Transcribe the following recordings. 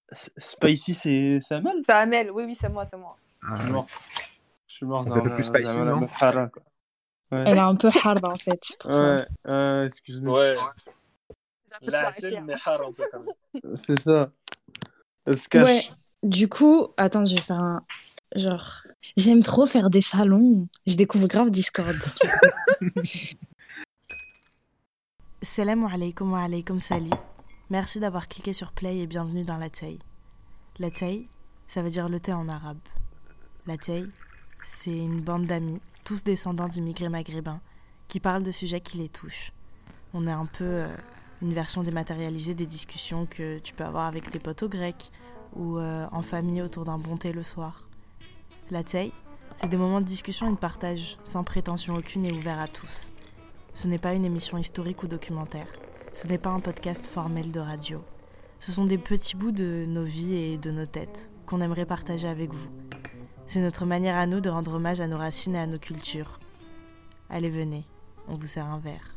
Spicy, c'est Amel? C'est Amel, oui, c'est moi. Je suis mort. On fait un peu plus spicy, non? Ouais. Elle est un peu hard en fait, c'est pour ça. Excuse-moi. Ouais. La seule mais hard un peu quand même. C'est ça. Elle se cache. Ouais, du coup, attends, je vais faire un... Genre, j'aime trop faire des salons. Je découvre grave Discord. Salam alaikum wa alaikum salut. Merci d'avoir cliqué sur play et bienvenue dans la Tay. La Tay, ça veut dire le thé en arabe. La Tay, c'est une bande d'amis, tous descendants d'immigrés maghrébins, qui parlent de sujets qui les touchent. On est un peu une version dématérialisée des discussions que tu peux avoir avec tes potes au grec ou en famille autour d'un bon thé le soir. La Tay, c'est des moments de discussion et de partage, sans prétention aucune et ouvert à tous. Ce n'est pas une émission historique ou documentaire. Ce n'est pas un podcast formel de radio. Ce sont des petits bouts de nos vies et de nos têtes qu'on aimerait partager avec vous. C'est notre manière à nous de rendre hommage à nos racines et à nos cultures. Allez, venez, on vous sert un verre.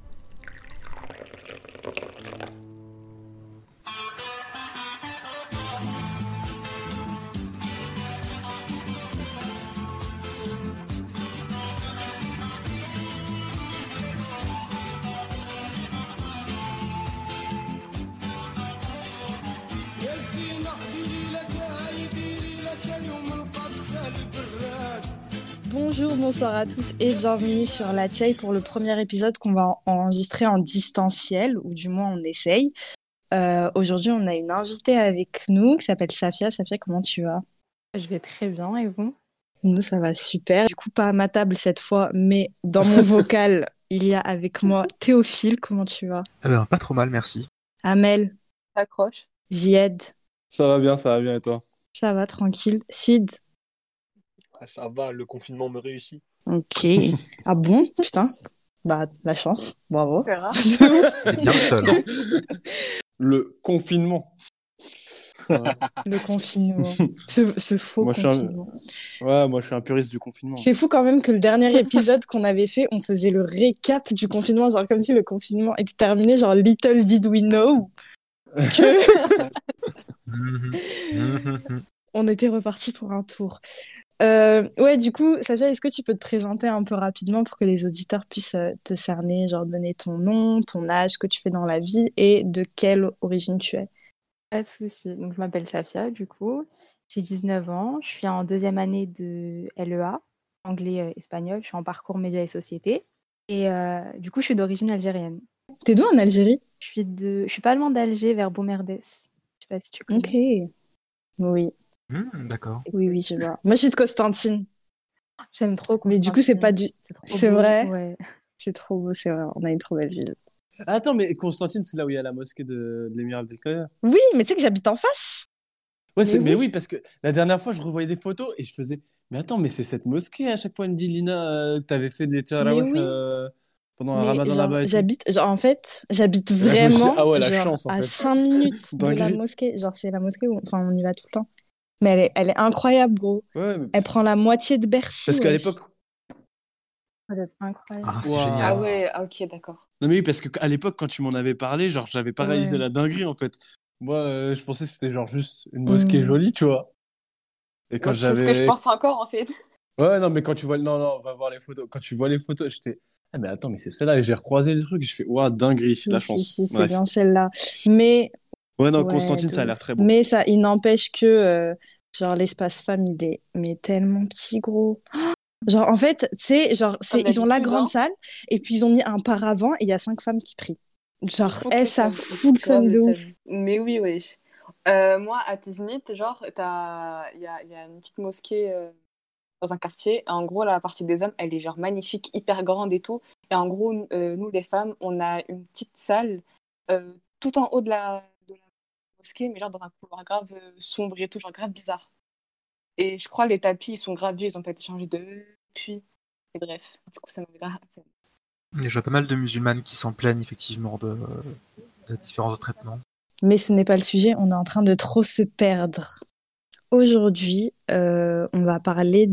Bonjour, bonsoir à tous et bienvenue sur La Tay pour le premier épisode qu'on va enregistrer en distanciel, ou du moins on essaye. Aujourd'hui, on a une invitée avec nous qui s'appelle Safia. Safia, comment tu vas? Je vais très bien, et vous? Nous, ça va super. Du coup, pas à ma table cette fois, mais dans mon vocal, il y a avec moi Théophile. Comment tu vas? Pas trop mal, merci. Amel, T'accroches. Zied, Ça va bien et toi? ça va, tranquille. Sid, Ah, ça va, le confinement me réussit. ok. Ah bon? Putain. Bah, la chance. Bravo. C'est rare. Il est bien seul. Le confinement. Le confinement. Ce faux Moi, confinement. Moi, je suis un puriste du confinement. C'est fou quand même que le dernier épisode qu'on avait fait, on faisait le récap du confinement, genre comme si le confinement était terminé, genre little did we know que on était reparti pour un tour. Ouais, du coup, Safia, est-ce que tu peux te présenter un peu rapidement pour que les auditeurs puissent te cerner, genre donner ton nom, ton âge, ce que tu fais dans la vie et de quelle origine tu es? Pas de souci. Donc, je m'appelle Safia, du coup. J'ai 19 ans. Je suis en deuxième année de LEA, anglais-espagnol. Je suis en parcours médias et société. Et du coup, je suis d'origine algérienne. T'es d'où en Algérie? Je suis pas loin d'Alger, vers Boumerdès. Je sais pas si tu connais. Ok. Oui, D'accord. oui, je vois. Moi, je suis de Constantine. J'aime trop Mais du coup, c'est pas du... C'est trop C'est beau. vrai? Ouais. C'est trop beau, c'est vrai. On a une trop belle ville. Attends, mais Constantine, c'est là où il y a la mosquée de l'émir Abdelkader. Oui, mais tu sais que j'habite en face. Ouais, Mais oui, parce que la dernière fois, je revoyais des photos et je faisais. Mais attends, mais c'est cette mosquée à chaque fois, elle me dit Lina, que t'avais fait des tarawih oui. pendant un Mais ramadan genre, là-bas et tout. j'habite Et là, je me suis dit, vraiment ah ouais, la genre, chance, en à fait. 5 minutes de la Dinguerie. mosquée. Genre, c'est la mosquée où enfin, on y va tout le temps. Mais elle est incroyable, gros. Ouais, mais... Elle prend la moitié de Bercy. Parce qu'à wesh. l'époque. Ça doit être incroyable. Ah, c'est Waouh. génial. Ah ouais, ok, d'accord. Non, mais oui, parce qu'à l'époque, quand tu m'en avais parlé, genre, j'avais pas réalisé Ouais. la dinguerie, en fait. Moi, je pensais que c'était genre juste une mosquée jolie, tu vois. Et quand Moi, c'est ce que je pense encore, en fait. Ouais, non, mais quand tu vois. Non, on va voir les photos. Quand tu vois les photos, j'étais. Ah, mais attends, mais c'est celle-là. Et j'ai recroisé le truc. Je fais, waouh, dinguerie, la Si, chance. si, c'est Bref. bien celle-là. Mais, Ouais, non, ouais, Constantine, de ça a l'air ouf. très beau. Mais ça, il n'empêche que, genre, l'espace femme, il est mais tellement petit, gros. Genre, en fait, tu sais, genre, ils ont la grande salle, et puis ils ont mis un paravent, et il y a 5 femmes qui prient. Genre, ça fout le seum de ouf. Mais oui, oui. Moi, à Tiznit, genre, il y a une petite mosquée dans un quartier. En gros, la partie des hommes, elle est genre magnifique, hyper grande et tout. Et en gros, nous, les femmes, on a une petite salle tout en haut de la mosquée, mais genre dans un couloir grave sombre et tout, genre grave bizarre. Et je crois les tapis, ils sont grave vieux, ils ont pas été changés depuis. Et bref, du coup, ça m'avait grave... Il y a pas mal de musulmanes qui s'en plaignent effectivement de différents de traitements. Mais ce n'est pas le sujet, on est en train de trop se perdre. Aujourd'hui, on va parler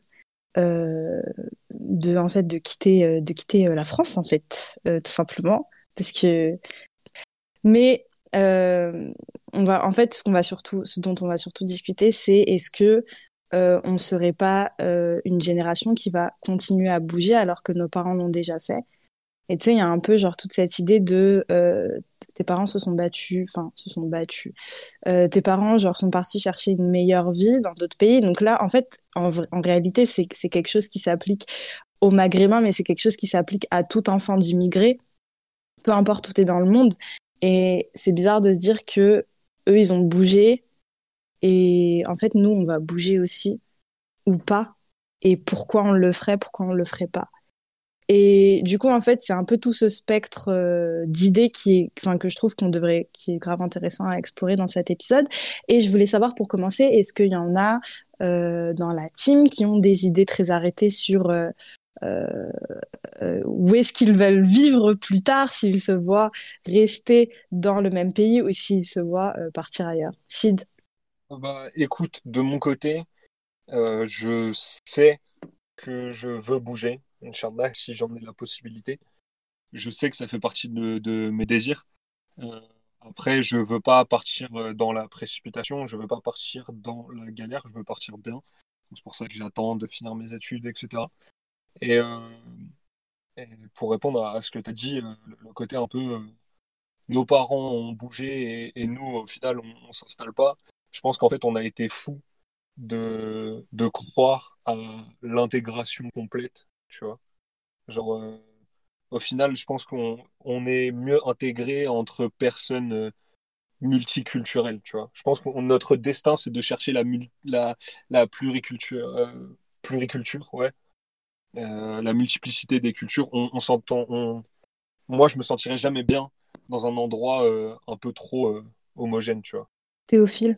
en fait, de quitter la France, en fait, tout simplement. Mais ce dont on va surtout discuter, c'est est-ce que on ne serait pas une génération qui va continuer à bouger alors que nos parents l'ont déjà fait. Et tu sais, il y a un peu genre toute cette idée de tes parents se sont battus. Tes parents genre sont partis chercher une meilleure vie dans d'autres pays. Donc là, en fait, en réalité, c'est quelque chose qui s'applique aux Maghrébins, mais c'est quelque chose qui s'applique à tout enfant d'immigrés, peu importe où t'es dans le monde. Et c'est bizarre de se dire que eux, ils ont bougé et en fait, nous, on va bouger aussi ou pas. Et pourquoi on le ferait, pourquoi on le ferait pas. Et du coup, en fait, c'est un peu tout ce spectre d'idées que je trouve qui est grave intéressant à explorer dans cet épisode. Et je voulais savoir, pour commencer, est-ce qu'il y en a dans la team qui ont des idées très arrêtées sur euh, où est-ce qu'ils veulent vivre plus tard, s'ils se voient rester dans le même pays ou s'ils se voient partir ailleurs. Sid? Bah, écoute, de mon côté, je sais que je veux bouger, Inch'Allah, si j'en ai la possibilité. Je sais que ça fait partie de mes désirs. Euh, Après, je veux pas partir dans la précipitation, je veux pas partir dans la galère, je veux partir bien. C'est pour ça que j'attends de finir mes études, etc. Et, et pour répondre à ce que tu as dit, le côté un peu nos parents ont bougé et nous, au final, on s'installe pas. Je pense qu'en fait, on a été fous de croire à l'intégration complète, tu vois. Genre, au final, je pense qu'on est mieux intégré entre personnes multiculturelles, tu vois. Je pense que notre destin, c'est de chercher la pluriculture, ouais. La multiplicité des cultures. On s'entend, moi, je me sentirais jamais bien dans un endroit un peu trop homogène, tu vois. Théophile?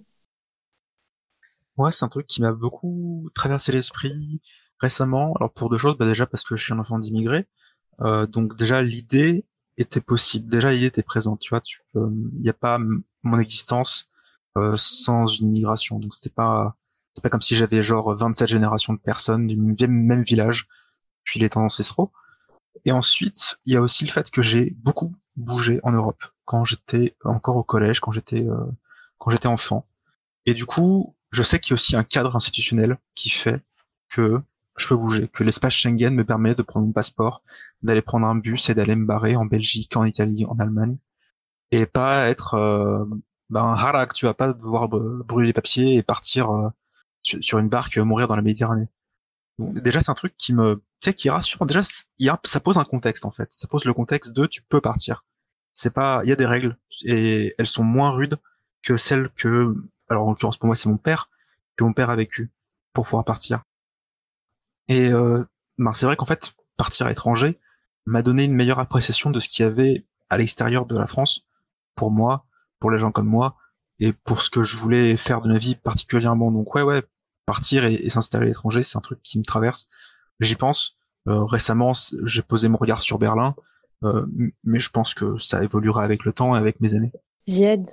Moi, c'est un truc qui m'a beaucoup traversé l'esprit récemment. Alors pour deux choses, bah déjà parce que je suis un enfant d'immigré, donc déjà l'idée était possible. Déjà l'idée était présente. Tu vois, il n'y a pas mon existence sans une immigration. Donc c'est pas comme si j'avais genre 27 générations de personnes du même village depuis les temps ancestraux. Et ensuite, il y a aussi le fait que j'ai beaucoup bougé en Europe quand j'étais encore au collège, quand j'étais enfant. Et du coup, je sais qu'il y a aussi un cadre institutionnel qui fait que je peux bouger, que l'espace Schengen me permet de prendre mon passeport, d'aller prendre un bus et d'aller me barrer en Belgique, en Italie, en Allemagne, et pas être un harak, tu vas pas devoir brûler les papiers et partir sur une barque mourir dans la Méditerranée. Donc, déjà, c'est un truc qui tu sais, qui rassure. Déjà, ça pose un contexte en fait. Ça pose le contexte de tu peux partir. C'est pas, il y a des règles et elles sont moins rudes que celles que, alors en l'occurrence pour moi c'est mon père, que mon père a vécu pour pouvoir partir. Et c'est vrai qu'en fait partir à l'étranger m'a donné une meilleure appréciation de ce qu'il y avait à l'extérieur de la France pour moi, pour les gens comme moi et pour ce que je voulais faire de ma vie particulièrement. Donc ouais, partir et s'installer à l'étranger, c'est un truc qui me traverse. J'y pense. Récemment, j'ai posé mon regard sur Berlin, mais je pense que ça évoluera avec le temps et avec mes années. Zied?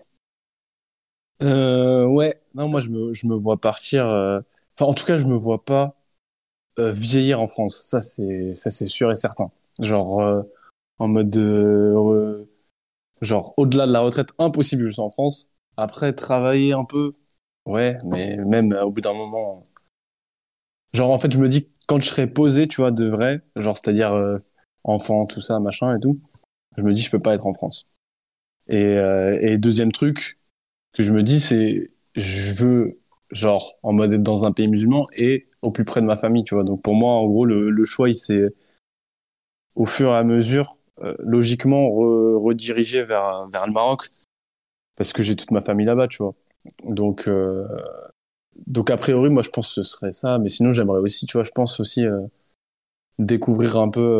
Ouais, non, moi je me vois partir. Enfin, en tout cas, je me vois pas vieillir en France. Ça, c'est sûr et certain. Genre, en mode genre, au-delà de la retraite, impossible, je suis en France. Après, travailler un peu, ouais, mais même au bout d'un moment. Genre, en fait, je me dis, quand je serai posé, tu vois, de vrai, genre, c'est-à-dire enfant, tout ça, machin et tout, je me dis, je peux pas être en France. Et deuxième truc que je me dis, c'est, je veux, genre, en mode être dans un pays musulman et au plus près de ma famille, tu vois. Donc, pour moi, en gros, le choix, il s'est, au fur et à mesure, logiquement, redirigé vers le Maroc, parce que j'ai toute ma famille là-bas, tu vois. Donc, euh, donc, a priori, moi, je pense que ce serait ça. Mais sinon, j'aimerais aussi, tu vois, je pense aussi découvrir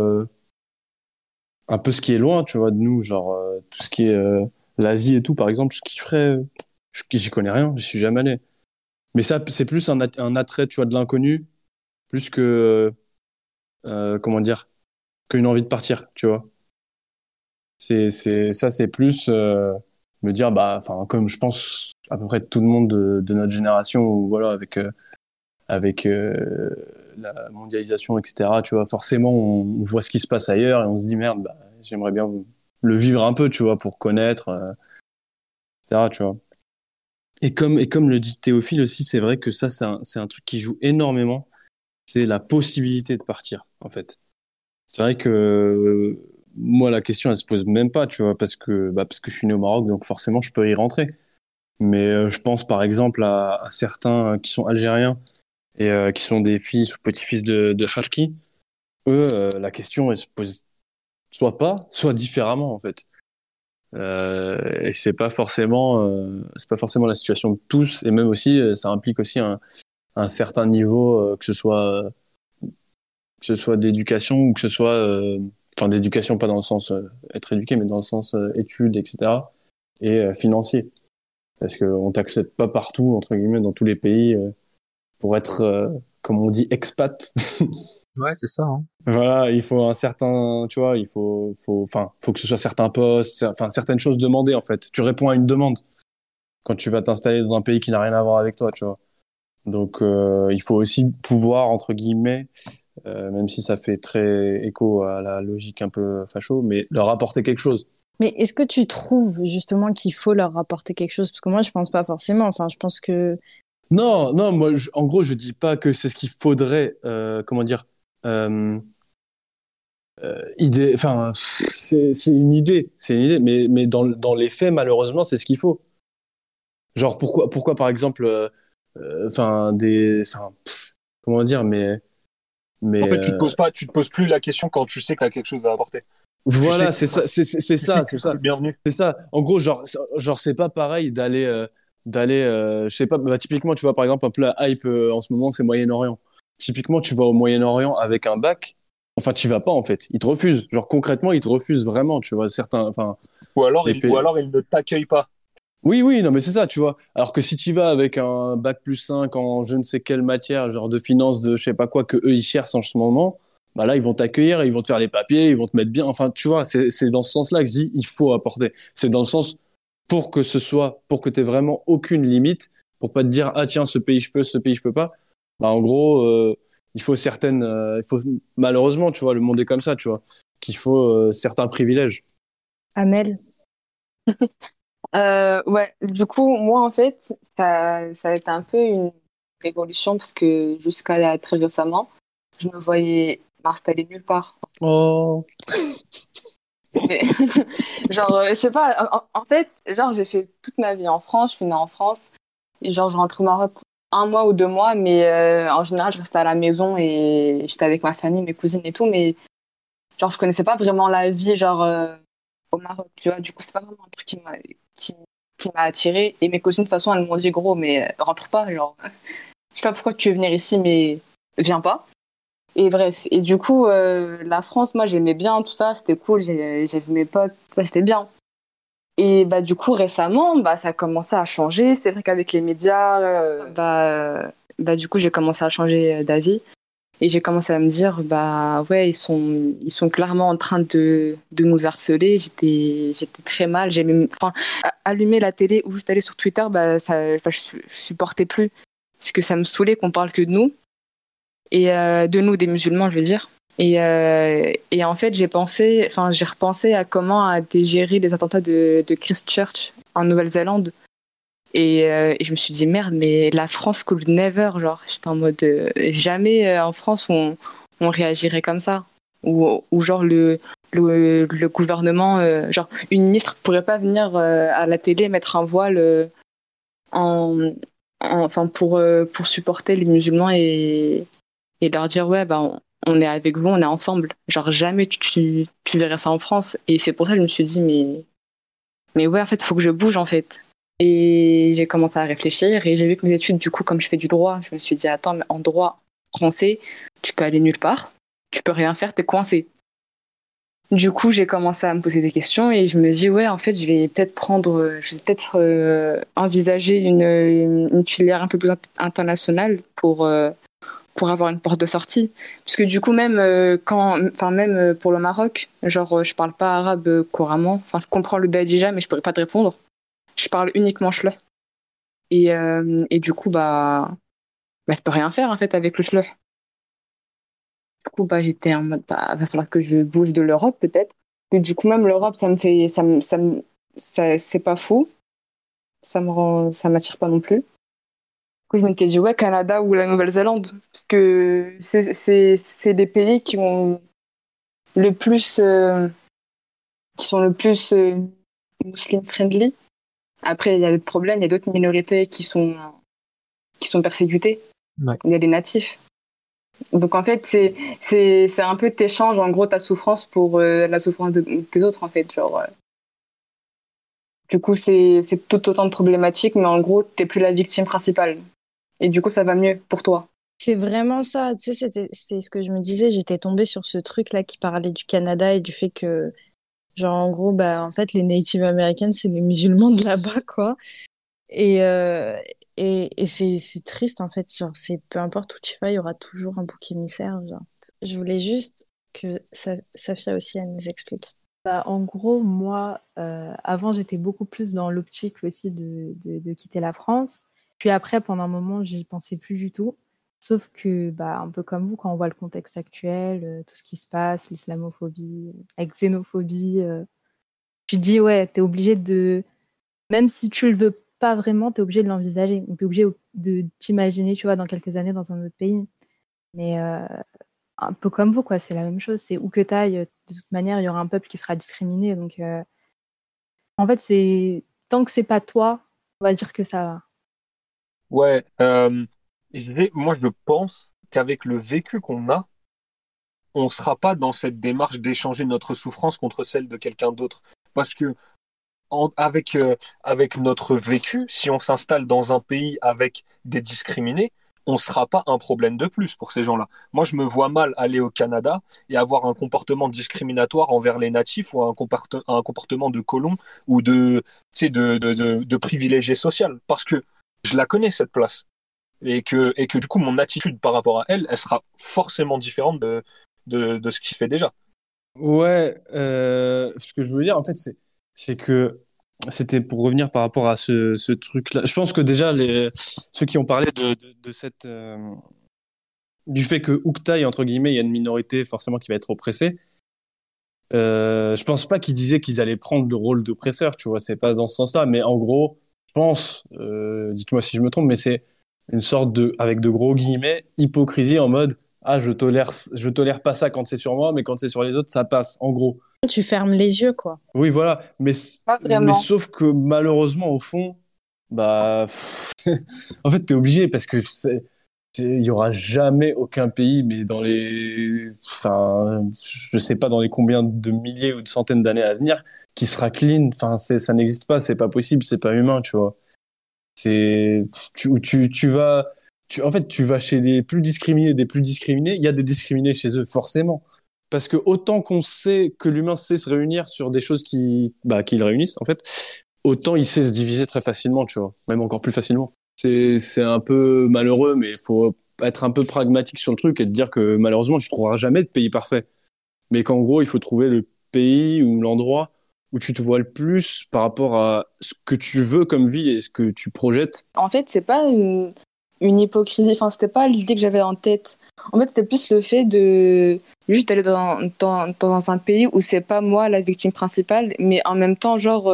un peu ce qui est loin, tu vois, de nous, genre tout ce qui est l'Asie et tout, par exemple, je kifferais. J'y connais rien, je suis jamais allé. Mais ça, c'est plus un attrait, tu vois, de l'inconnu, plus que, comment dire, qu'une envie de partir, tu vois. Ça, c'est plus me dire, bah, enfin, comme je pense à peu près tout le monde de notre génération, ou voilà, avec la mondialisation, etc., tu vois, forcément, on voit ce qui se passe ailleurs et on se dit, merde, bah, j'aimerais bien le vivre un peu, tu vois, pour connaître. etc., tu vois. Et comme le dit Théophile aussi, c'est vrai que ça, c'est un truc qui joue énormément. C'est la possibilité de partir, en fait. C'est vrai que moi, la question, elle se pose même pas, tu vois, parce que je suis né au Maroc, donc forcément, je peux y rentrer. Mais je pense par exemple à certains qui sont algériens et qui sont des fils ou petits-fils de Harki. Eux, la question, elle se pose soit pas, soit différemment, en fait. Et c'est pas forcément la situation de tous, et même aussi, ça implique aussi un certain niveau, que ce soit d'éducation ou que ce soit, enfin d'éducation pas dans le sens être éduqué, mais dans le sens études, etc. et financier, parce qu'on t'accepte pas partout entre guillemets dans tous les pays pour être, comme on dit, expat. Ouais, c'est ça. Hein. Voilà, il faut un certain, tu vois, enfin, faut que ce soit certains postes, enfin certaines choses demandées en fait. Tu réponds à une demande quand tu vas t'installer dans un pays qui n'a rien à voir avec toi, tu vois. Donc, il faut aussi pouvoir, entre guillemets, même si ça fait très écho à la logique un peu facho, mais leur apporter quelque chose. Mais est-ce que tu trouves justement qu'il faut leur rapporter quelque chose? Parce que moi, je pense pas forcément. Enfin, je pense que... Non, non, moi, en gros, je dis pas que c'est ce qu'il faudrait, comment dire, euh, enfin, c'est une idée, mais dans les faits, malheureusement, c'est ce qu'il faut. Genre, pourquoi par exemple, enfin, comment dire, En mais fait, tu te poses plus la question quand tu sais que tu as quelque chose à apporter. Tu sais voilà, que c'est ça, c'est tu sais ça, que tu c'est seras ça, le bienvenu. c'est ça. En gros, genre, c'est pas pareil d'aller, je sais pas, bah, typiquement, tu vois, par exemple, un peu la hype en ce moment, c'est Moyen-Orient. Typiquement, tu vas au Moyen-Orient avec un bac, enfin, tu vas pas en fait, ils te refusent. Genre concrètement, ils te refusent vraiment, tu vois, certains, enfin, Ou alors, les il, ou pays. alors il ne t'accueille pas. Oui, oui, non, mais c'est ça, tu vois. Alors que si tu vas avec un bac plus 5 en je ne sais quelle matière, genre de finance, de je sais pas quoi, que eux ils cherchent en ce moment, bah là, ils vont t'accueillir, ils vont te faire les papiers, ils vont te mettre bien. Enfin, tu vois, c'est dans ce sens-là que je dis il faut apporter. C'est dans le sens pour que tu aies vraiment aucune limite, pour pas te dire, ah tiens, ce pays je peux, ce pays je peux pas. Bah, en gros, malheureusement, tu vois, le monde est comme ça, tu vois, qu'il faut certains privilèges. Amel, Ouais, du coup, moi, en fait, ça a été un peu une évolution parce que jusqu'à très récemment, je me voyais m'installer nulle part. Oh. Mais, genre, je sais pas, en fait, genre, j'ai fait toute ma vie en France, je suis née en France, et genre, je rentre au Maroc 1 mois ou 2 mois, mais en général, je restais à la maison et j'étais avec ma famille, mes cousines et tout, mais genre, je connaissais pas vraiment la vie, genre, au Maroc, tu vois, du coup, c'est pas vraiment un truc qui, qui m'a attirée, et mes cousines, de toute façon, elles m'ont dit, gros, mais rentre pas, genre, je sais pas pourquoi tu veux venir ici, mais viens pas. Et bref, et du coup, la France, moi, j'aimais bien tout ça, c'était cool, j'ai vu mes potes, ouais, c'était bien. Et bah, du coup, récemment, bah, ça a commencé à changer. C'est vrai qu'avec les médias, bah, du coup, j'ai commencé à changer d'avis. Et j'ai commencé à me dire, bah ouais, ils sont clairement en train de nous harceler. J'étais très mal. J'ai même, enfin, allumer la télé ou juste aller sur Twitter, bah, je supportais plus. Parce que ça me saoulait qu'on parle que de nous. Et de nous, des musulmans, je veux dire. Et en fait, j'ai repensé à comment a été géré les attentats de Christchurch en Nouvelle-Zélande. Et je me suis dit, merde, mais la France could never, genre, j'étais en mode, jamais en France on réagirait comme ça. Ou genre, le gouvernement, genre, une ministre pourrait pas venir à la télé mettre un voile en, enfin, pour supporter les musulmans et leur dire, ouais, bah, on est avec vous, on est ensemble. Genre, jamais tu verrais ça en France. Et c'est pour ça que je me suis dit, mais ouais, en fait, il faut que je bouge, en fait. Et j'ai commencé à réfléchir et j'ai vu que mes études, du coup, comme je fais du droit, je me suis dit, attends, mais en droit français, tu peux aller nulle part, tu peux rien faire, t'es coincé. Du coup, j'ai commencé à me poser des questions et je me dis, ouais, en fait, je vais peut-être envisager une filière un peu plus internationale pour avoir une porte de sortie. Parce que du coup, même même pour le Maroc, genre, je parle pas arabe couramment. Enfin, je comprends le dadija, mais je pourrais pas te répondre. Je parle uniquement chleu. Et du coup, bah, je peux rien faire en fait avec le chleu. Du coup, bah, j'étais en mode, bah, va falloir que je bouge de l'Europe peut-être. Et du coup, même l'Europe, ça me fait, ça, c'est pas fou. ça m'attire pas non plus. Du coup, je m'étais dit, ouais, Canada ou la Nouvelle-Zélande. Parce que c'est des pays le plus, qui sont le plus muslim friendly. Après, il y a d'autres problèmes, il y a d'autres minorités qui sont persécutées. Ouais. Il y a des natifs. Donc en fait, c'est un peu t'échanges en gros ta souffrance pour la souffrance des autres en fait. Genre, du coup, c'est tout autant de problématiques, mais en gros, t'es plus la victime principale. Et du coup, ça va mieux pour toi. C'est vraiment ça, tu sais, c'était ce que je me disais, j'étais tombée sur ce truc-là qui parlait du Canada et du fait que, genre, en gros, bah, en fait, les Native Americans, c'est les musulmans de là-bas, quoi. Et, et c'est triste, en fait, genre, peu importe où tu vas, il y aura toujours un bouc émissaire, genre. Je voulais juste que Safia aussi, elle nous explique. Bah, en gros, moi, avant, j'étais beaucoup plus dans l'optique aussi de quitter la France. Puis après, pendant un moment, j'y pensais plus du tout. Sauf que, bah, un peu comme vous, quand on voit le contexte actuel, tout ce qui se passe, l'islamophobie, la xénophobie, tu te dis, ouais, t'es obligé de... Même si tu le veux pas vraiment, t'es obligé de l'envisager. Ou t'es obligé de t'imaginer, tu vois, dans quelques années dans un autre pays. Mais un peu comme vous, quoi, c'est la même chose. C'est où que t'ailles, de toute manière, il y aura un peuple qui sera discriminé. Donc, en fait, tant que c'est pas toi, on va dire que ça va. Ouais, moi je pense qu'avec le vécu qu'on a, on sera pas dans cette démarche d'échanger notre souffrance contre celle de quelqu'un d'autre. Parce que avec notre vécu, si on s'installe dans un pays avec des discriminés, on ne sera pas un problème de plus pour ces gens-là. Moi, je me vois mal aller au Canada et avoir un comportement discriminatoire envers les natifs ou un comportement de colon ou tu sais, de privilégié social. Parce que je la connais, cette place. Et que du coup, mon attitude par rapport à elle, elle sera forcément différente de ce qui se fait déjà. Ouais, ce que je veux dire, en fait, c'est que c'était pour revenir par rapport à ce truc-là. Je pense que déjà, ceux qui ont parlé de cette, du fait que Ouktaï, entre guillemets, il y a une minorité forcément qui va être oppressée, je pense pas qu'ils disaient qu'ils allaient prendre le rôle d'oppresseur, tu vois, c'est pas dans ce sens-là, mais en gros, je pense, dites-moi si je me trompe, mais c'est une sorte de, avec de gros guillemets, hypocrisie en mode, ah, je tolère pas ça quand c'est sur moi, mais quand c'est sur les autres, ça passe, en gros. Tu fermes les yeux, quoi. Oui, voilà, Pas mais vraiment. sauf que malheureusement, au fond, bah, en fait, t'es obligé parce que il y aura jamais aucun pays, mais enfin, je sais pas dans les combien de milliers ou de centaines d'années à venir, qui sera clean. Enfin, ça n'existe pas, c'est pas possible, c'est pas humain, tu vois. C'est, tu vas, en fait, tu vas chez les plus discriminés des plus discriminés. Il y a des discriminés chez eux, forcément. Parce que autant qu'on sait que l'humain sait se réunir sur des choses qui le réunissent, en fait, autant il sait se diviser très facilement, tu vois. Même encore plus facilement. C'est un peu malheureux, mais il faut être un peu pragmatique sur le truc et te dire que malheureusement, tu ne trouveras jamais de pays parfait. Mais qu'en gros, il faut trouver le pays ou l'endroit où tu te vois le plus par rapport à ce que tu veux comme vie et ce que tu projettes. En fait, c'est pas une hypocrisie. Enfin, c'était pas l'idée que j'avais en tête. En fait, c'était plus le fait de juste aller dans un pays où c'est pas moi la victime principale, mais en même temps, genre,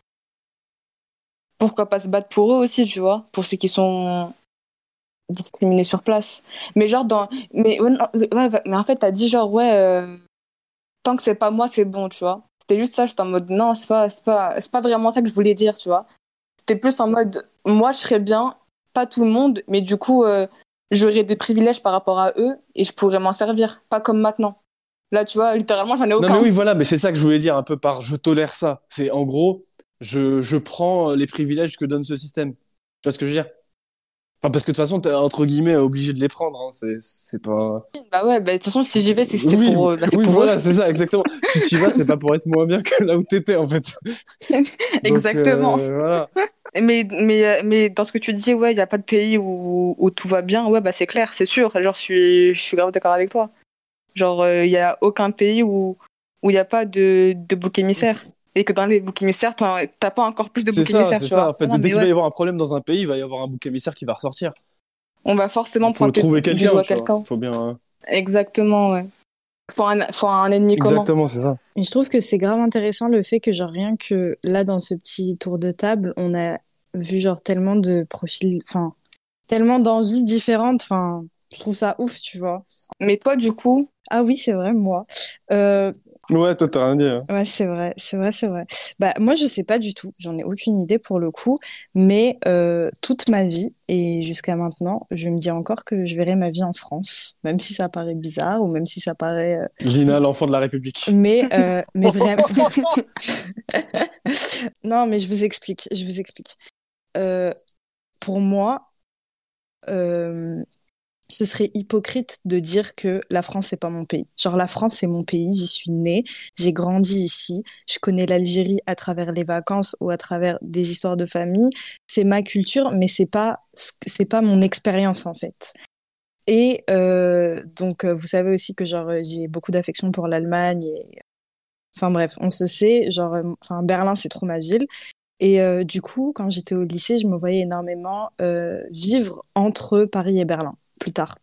pourquoi pas se battre pour eux aussi, tu vois, pour ceux qui sont discriminés sur place. Mais genre, mais, ouais, non, ouais, mais en fait, t'as dit genre, ouais, tant que c'est pas moi, c'est bon, tu vois. C'était juste ça, j'étais en mode, non, c'est pas vraiment ça que je voulais dire, tu vois. C'était plus en mode, moi, je serais bien, pas tout le monde, mais du coup, j'aurais des privilèges par rapport à eux et je pourrais m'en servir, pas comme maintenant. Là, tu vois, littéralement, j'en ai Non, aucun. mais oui, voilà, mais c'est ça que je voulais dire un peu par je tolère ça. C'est en gros, je prends les privilèges que donne ce système. Tu vois ce que je veux dire? Enfin, parce que de toute façon, t'es entre guillemets obligé de les prendre. Hein. C'est pas. Bah ouais, bah, de toute façon, si j'y vais, c'est Oui, pour, c'est oui, pour voilà, eux. c'est ça, exactement. Si tu y vas, c'est pas pour être moins bien que là où t'étais, en fait. Exactement. Donc, voilà. Mais dans ce que tu dis, ouais, il n'y a pas de pays où tout va bien. Ouais, bah c'est clair, c'est sûr. Genre, je suis grave d'accord avec toi. Genre, il n'y a aucun pays où il n'y a pas de bouc émissaire. Et que dans les boucs émissaires, t'as pas encore plus de boucs émissaires, tu C'est ça, vois. en fait. Non, Dès mais qu'il va ouais, y avoir un problème dans un pays, il va y avoir un bouc émissaire qui va ressortir. on va forcément Il faut pointer trouver du quelqu'un, doigt tu vois. quelqu'un. Faut bien. Exactement, ouais. Faut un ennemi commun. Exactement, c'est ça. Et je trouve que c'est grave intéressant le fait que, genre, rien que là, dans ce petit tour de table, on a vu genre tellement de profils, enfin, tellement d'envies différentes. Enfin, je trouve ça ouf, tu vois. Mais toi, du coup, Ah oui, c'est vrai, moi. Euh, Ouais, toi, t'as rien dit. Hein. Ouais, c'est vrai, c'est vrai, c'est vrai. Bah, moi, je sais pas du tout, j'en ai aucune idée pour le coup, mais toute ma vie et jusqu'à maintenant, je me dis encore que je verrai ma vie en France, même si ça paraît bizarre ou même si ça paraît. Lina, l'enfant de la République. Mais vraiment. Non, mais je vous explique, je vous explique. Euh, pour moi, euh, ce serait hypocrite de dire que la France, c'est pas mon pays. Genre, la France, c'est mon pays, j'y suis née, j'ai grandi ici, je connais l'Algérie à travers les vacances ou à travers des histoires de famille. C'est ma culture, mais c'est pas mon expérience, en fait. Et donc, vous savez aussi que genre, j'ai beaucoup d'affection pour l'Allemagne. Enfin bref, on se sait, genre, enfin, Berlin, c'est trop ma ville. Et du coup, quand j'étais au lycée, je me voyais énormément vivre entre Paris et Berlin plus tard.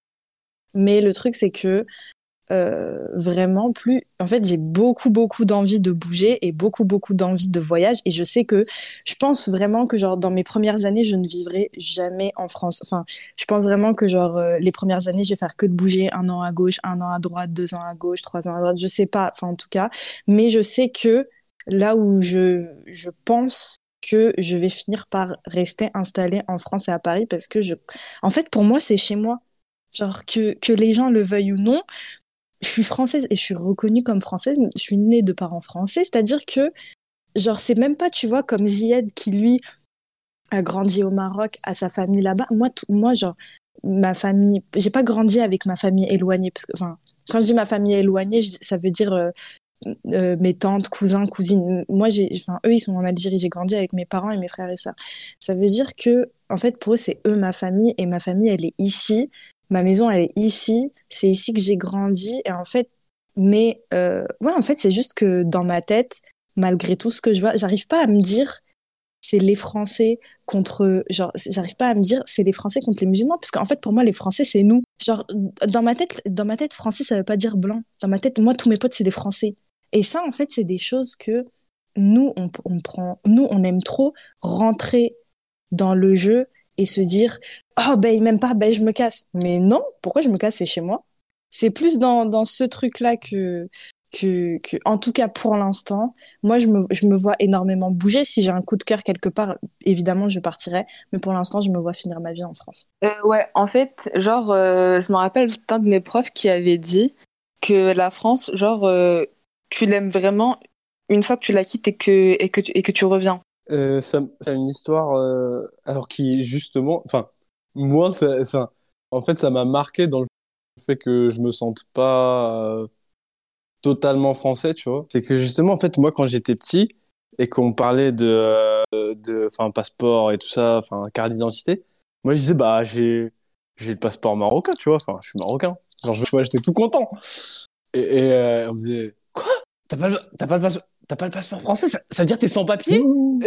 Mais le truc, c'est que vraiment plus. En fait, j'ai beaucoup, beaucoup d'envie de bouger et beaucoup, beaucoup d'envie de voyage. Et je sais que je pense vraiment que, genre, dans mes premières années, je ne vivrai jamais en France. Enfin, je pense vraiment que, genre, les premières années, je vais faire que de bouger 1 an à gauche, 1 an à droite, 2 ans à gauche, 3 ans à droite. Je sais pas, enfin, en tout cas. Mais je sais que là où je pense que je vais finir par rester installée en France et à Paris parce que en fait, pour moi, c'est chez moi. Genre, que les gens le veuillent ou non, je suis française et je suis reconnue comme française. Je suis née de parents français, c'est-à-dire que, genre, c'est même pas, tu vois, comme Zied qui, lui, a grandi au Maroc, a sa famille là-bas. Moi, genre, ma famille, j'ai pas grandi avec ma famille éloignée, parce que, enfin, quand je dis ma famille éloignée, ça veut dire mes tantes, cousins, cousines. Moi, enfin, eux, ils sont en Algérie. J'ai grandi avec mes parents et mes frères et sœurs. Ça veut dire que, en fait, pour eux, c'est eux ma famille et ma famille, elle est ici. Ma maison, elle est ici. C'est ici que j'ai grandi. Et en fait, ouais, en fait, c'est juste que dans ma tête, malgré tout ce que je vois, j'arrive pas à me dire c'est les Français contre, genre, j'arrive pas à me dire c'est les Français contre les musulmans, parce qu'en fait, pour moi, les Français, c'est nous. Genre, dans ma tête, français, ça veut pas dire blanc. Dans ma tête, moi, tous mes potes, c'est des Français. Et ça, en fait, c'est des choses que nous, on aime trop rentrer dans le jeu et se dire, oh, ben, il m'aime pas, ben, je me casse. Mais non, pourquoi je me casse? C'est chez moi. C'est plus dans ce truc-là en tout cas pour l'instant, moi, je me vois énormément bouger. Si j'ai un coup de cœur quelque part, évidemment, je partirai. Mais pour l'instant, je me vois finir ma vie en France. ouais, en fait, genre, je me rappelle d'un de mes profs qui avait dit que la France, genre, tu l'aimes vraiment une fois que tu la quittes et que tu reviens. Ça a une histoire, alors qui, justement, enfin, moi, en fait, ça m'a marqué dans le fait que je me sente pas totalement français, tu vois. C'est que justement, en fait, moi, quand j'étais petit et qu'on parlait enfin, passeport et tout ça, enfin, carte d'identité, moi, je disais, bah, j'ai le passeport marocain, tu vois. Enfin, je suis marocain. Genre, moi, j'étais tout content. On me disait, quoi? T'as pas le passeport français? Ça veut dire que t'es sans papier?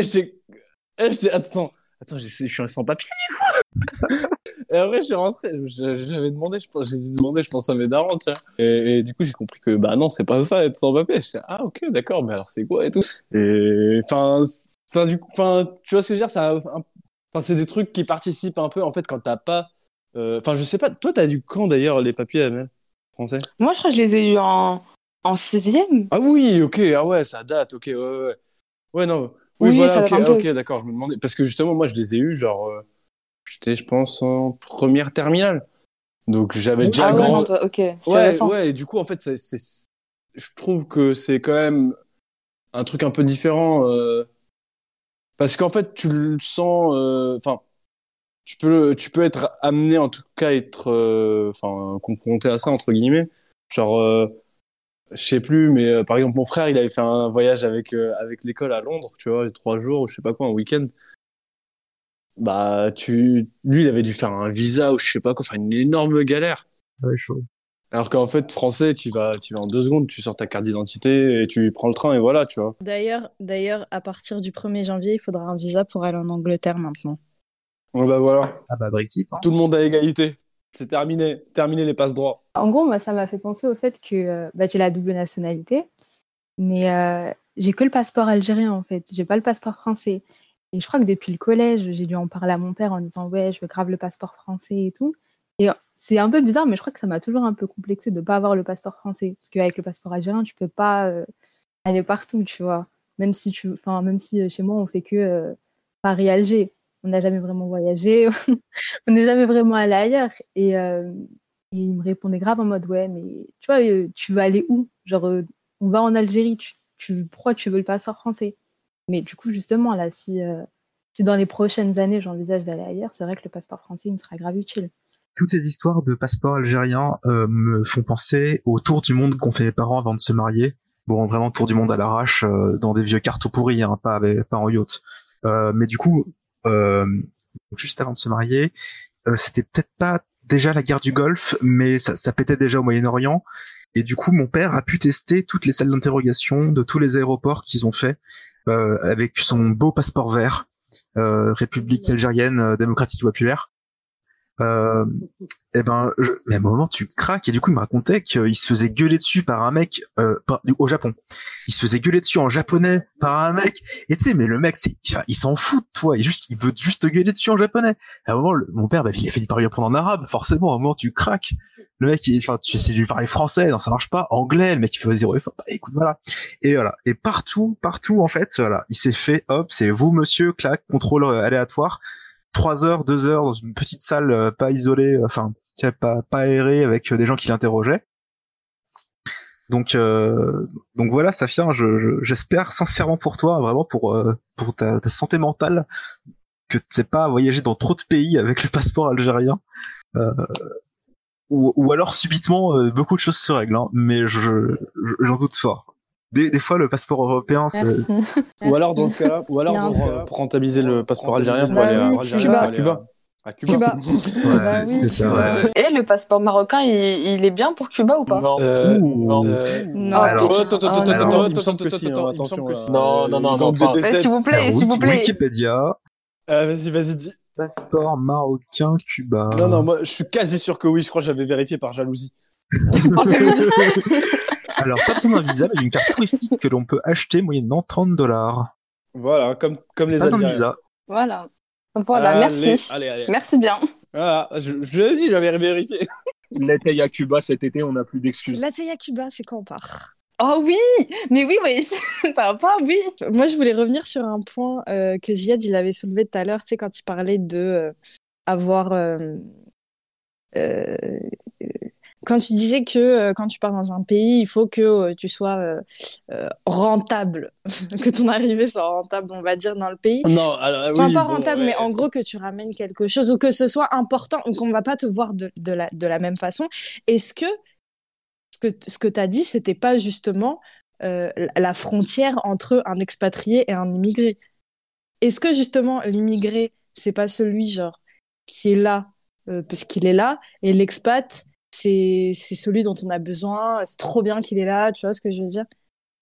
Attends, je suis sans papier. Et après, je suis rentré, j'avais demandé, j'ai demandé, je pense, à mes darons, tiens. Et du coup, j'ai compris que, bah non, c'est pas ça, être sans papier. Je dis, ah, ok, d'accord, mais alors c'est quoi et tout? Et, du coup, tu vois ce que je veux dire? C'est des trucs qui participent un peu, en fait, quand t'as pas, je sais pas, toi, t'as dû quand d'ailleurs les papiers, Amel, français? Moi, je crois que je les ai eus en sixième. Ah oui, ok, ah ouais, ça date, ok, ouais, ouais. Ouais, ouais, non, oui, Oui, voilà, ça ok, date un ah, peu. ok, d'accord, je me demandais, parce que justement, moi, je les ai eus, genre, j'étais, je pense, en première terminale. Donc j'avais déjà Ah ouais, non, grand. toi, ok, c'est Ouais, récent. ouais, et du coup, en fait, je trouve que c'est quand même un truc un peu différent. Parce qu'en fait, tu le sens. Enfin, tu peux être amené, en tout cas, être confronté à ça, entre guillemets. Genre, je sais plus, mais par exemple, mon frère, il avait fait un voyage avec l'école à Londres, tu vois, 3 jours, ou je sais pas quoi, un week-end. Bah, lui, il avait dû faire un visa ou je sais pas quoi, enfin, une énorme galère. Ouais, chaud. Alors qu'en fait, français, tu vas en 2 secondes, tu sors ta carte d'identité et tu prends le train et voilà, tu vois. D'ailleurs, à partir du 1er janvier, il faudra un visa pour aller en Angleterre maintenant. Donc bah voilà, Ah bah Brexit, hein. tout le monde à égalité. C'est terminé les passe-droits. En gros, moi, ça m'a fait penser au fait que j'ai la double nationalité, mais j'ai que le passeport algérien, en fait. J'ai pas le passeport français. Et je crois que depuis le collège, j'ai dû en parler à mon père en disant ouais, je veux grave le passeport français et tout. Et c'est un peu bizarre, mais je crois que ça m'a toujours un peu complexé de ne pas avoir le passeport français. Parce qu'avec le passeport algérien, tu peux pas aller partout, tu vois. Même si chez moi, on fait que Paris-Alger. On n'a jamais vraiment voyagé, on n'est jamais vraiment allé ailleurs. Et il me répondait grave en mode ouais, mais tu vois, tu veux aller où? Genre, on va en Algérie, pourquoi tu veux le passeport français? Mais du coup, justement, là, si dans les prochaines années, j'envisage d'aller ailleurs, c'est vrai que le passeport français me sera grave utile. Toutes ces histoires de passeport algérien me font penser au tour du monde qu'ont fait mes parents avant de se marier. Bon, vraiment tour du monde à l'arrache, dans des vieux cartons pourris, hein, pas en yacht. Mais du coup, juste avant de se marier, c'était peut-être pas déjà la guerre du Golfe, mais ça pétait déjà au Moyen-Orient. Et du coup, mon père a pu tester toutes les salles d'interrogation de tous les aéroports qu'ils ont fait avec son beau passeport vert, République algérienne démocratique et populaire. Mais à un moment tu craques, et du coup il me racontait qu'il se faisait gueuler dessus par un mec au Japon. Il se faisait gueuler dessus en japonais par un mec, et tu sais, mais le mec il s'en fout de toi, il veut juste te gueuler dessus en japonais. À un moment mon père il a fini par lui apprendre en arabe, forcément à un moment tu craques. Le mec tu essaies de lui parler français, non ça marche pas, anglais, le mec il fait zéro effort, bah écoute voilà. Et voilà, et partout en fait, voilà, il s'est fait hop, c'est vous monsieur, clac, contrôle aléatoire. 3 heures, 2 heures dans une petite salle pas isolée, enfin pas aérée, avec des gens qui l'interrogeaient. Donc voilà, Safia, j'espère sincèrement pour toi, vraiment pour ta santé mentale, que tu sais pas voyager dans trop de pays avec le passeport algérien, ou alors subitement beaucoup de choses se règlent, hein, mais j'en doute fort. Des fois, le passeport européen, c'est... Merci. Ou alors, dans ce cas-là, pour rentabiliser le passeport algérien, faut aller à Cuba. À Cuba. Ouais, oui. c'est ça. Ouais. Et le passeport marocain, il est bien pour Cuba ou pas? Non. Non. Alors, Il me semble que si, hein, attention. Non. Enfin, S'il vous plaît, s'il vous plaît. Wikipédia, vas-y, dis. passeport marocain, Cuba. Non, moi, je suis quasi sûr que oui, je crois que j'avais vérifié par jalousie. Alors, pas besoin d'un visa, mais d'une carte touristique que l'on peut acheter moyennant $30. Voilà, comme les Pas un Algériens. visa. Voilà, merci. Allez. Merci bien. Voilà, je l'ai dit, j'avais vérifié. L'été à Cuba cet été, on n'a plus d'excuses. La à Cuba, c'est quand on part? Oh oui, mais oui, ça va pas, oui. Moi, je voulais revenir sur un point que Ziad il avait soulevé tout à l'heure, tu sais, quand il parlait de avoir... quand tu disais que quand tu pars dans un pays, il faut que tu sois rentable, que ton arrivée soit rentable, on va dire, dans le pays. Non, alors Enfin, oui, pas bon, rentable, ouais. mais en gros que tu ramènes quelque chose ou que ce soit important ou qu'on va pas te voir de la même façon. Est-ce que ce que tu as dit, c'était pas justement la frontière entre un expatrié et un immigré? Est-ce que justement l'immigré, c'est pas celui genre qui est là parce qu'il est là, et l'expat, c'est celui dont on a besoin, c'est trop bien qu'il est là, tu vois ce que je veux dire?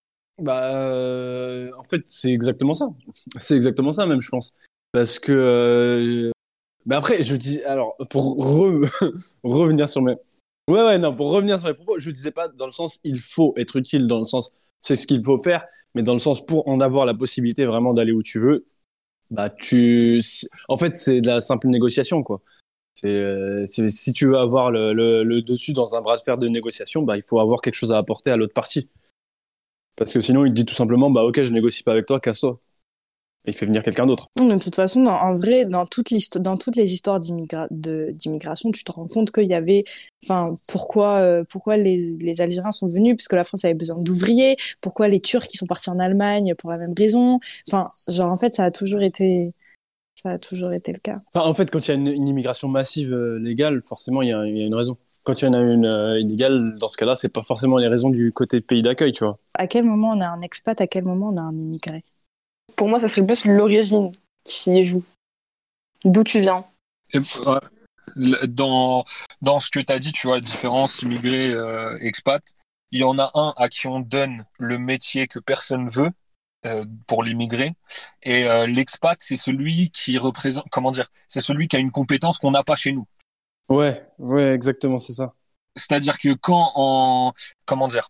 En fait, c'est exactement ça. C'est exactement ça, même, je pense. Parce que. Mais après, je dis. Alors, pour revenir sur mes. Ouais, non, pour revenir sur mes propos, je disais pas dans le sens il faut être utile, dans le sens c'est ce qu'il faut faire, mais dans le sens pour en avoir la possibilité vraiment d'aller où tu veux, bah, en fait, c'est de la simple négociation, quoi. Si tu veux avoir le dessus dans un bras de fer de négociation, bah, il faut avoir quelque chose à apporter à l'autre partie. Parce que sinon, il te dit tout simplement, bah, ok, je négocie pas avec toi, casse-toi. Et il fait venir quelqu'un d'autre. De toute façon, en vrai, dans toutes les histoires d'immigration, tu te rends compte qu'il y avait, enfin, pourquoi les Algériens sont venus, puisque la France avait besoin d'ouvriers, pourquoi les Turcs qui sont partis en Allemagne pour la même raison. Enfin, genre, en fait, ça a toujours été le cas. Enfin, en fait, quand il y a une immigration massive légale, forcément, il y a une raison. Quand il y en a une illégale, dans ce cas-là, c'est pas forcément les raisons du côté pays d'accueil, tu vois. À quel moment on a un expat, à quel moment on a un immigré? Pour moi, ça serait plus l'origine qui y joue. D'où tu viens. Et, dans ce que tu as dit, tu vois, différence immigré, expat, il y en a un à qui on donne le métier que personne veut pour l'immigré, et l'expat, c'est celui qui représente, comment dire, c'est celui qui a une compétence qu'on n'a pas chez nous. Ouais, exactement, c'est ça. C'est-à-dire que comment dire,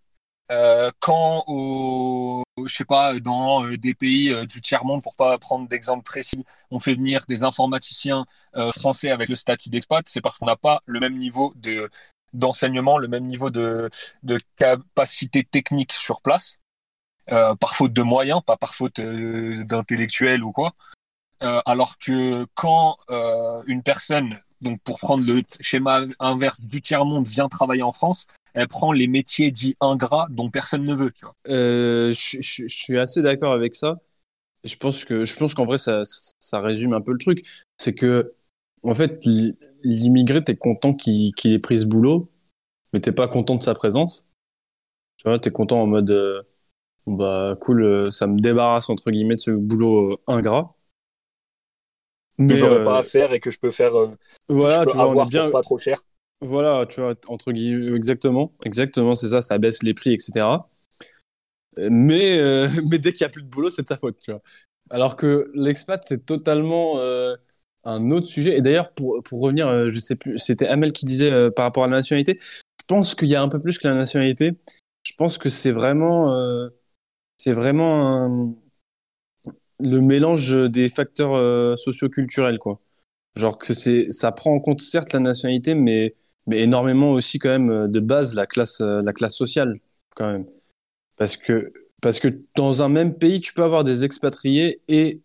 Quand je sais pas, dans des pays du tiers-monde, pour pas prendre d'exemple précis, on fait venir des informaticiens français avec le statut d'expat, c'est parce qu'on n'a pas le même niveau d'enseignement, le même niveau de capacité technique sur place, par faute de moyens, pas par faute d'intellectuels ou quoi. Alors que quand une personne, donc pour prendre le schéma inverse du tiers-monde, vient travailler en France, elle prend les métiers dits ingrats dont personne ne veut, tu vois. Je suis assez d'accord avec ça. Je pense qu'en vrai, ça résume un peu le truc. C'est que, en fait, l'immigré, t'es content qu'il ait pris ce boulot, mais t'es pas content de sa présence. Tu vois, t'es content en mode, bah, cool, ça me débarrasse, entre guillemets, de ce boulot ingrat. Que Mais, j'aurais pas à faire et que je peux faire, que je voilà, peux tu vois, on est avoir bien, pour pas trop cher. voilà, tu vois, entre guillemets, exactement, c'est ça, ça baisse les prix, etc. Mais dès qu'il y a plus de boulot, c'est de sa faute, tu vois. Alors que l'expat, c'est totalement un autre sujet. Et d'ailleurs, pour revenir, je sais plus, c'était Amel qui disait par rapport à la nationalité, je pense qu'il y a un peu plus que la nationalité. Je pense que c'est vraiment le mélange des facteurs socio-culturels, quoi. Genre que ça prend en compte certes la nationalité, mais énormément aussi quand même de base la classe sociale, quand même. Parce que, parce que dans un même pays, tu peux avoir des expatriés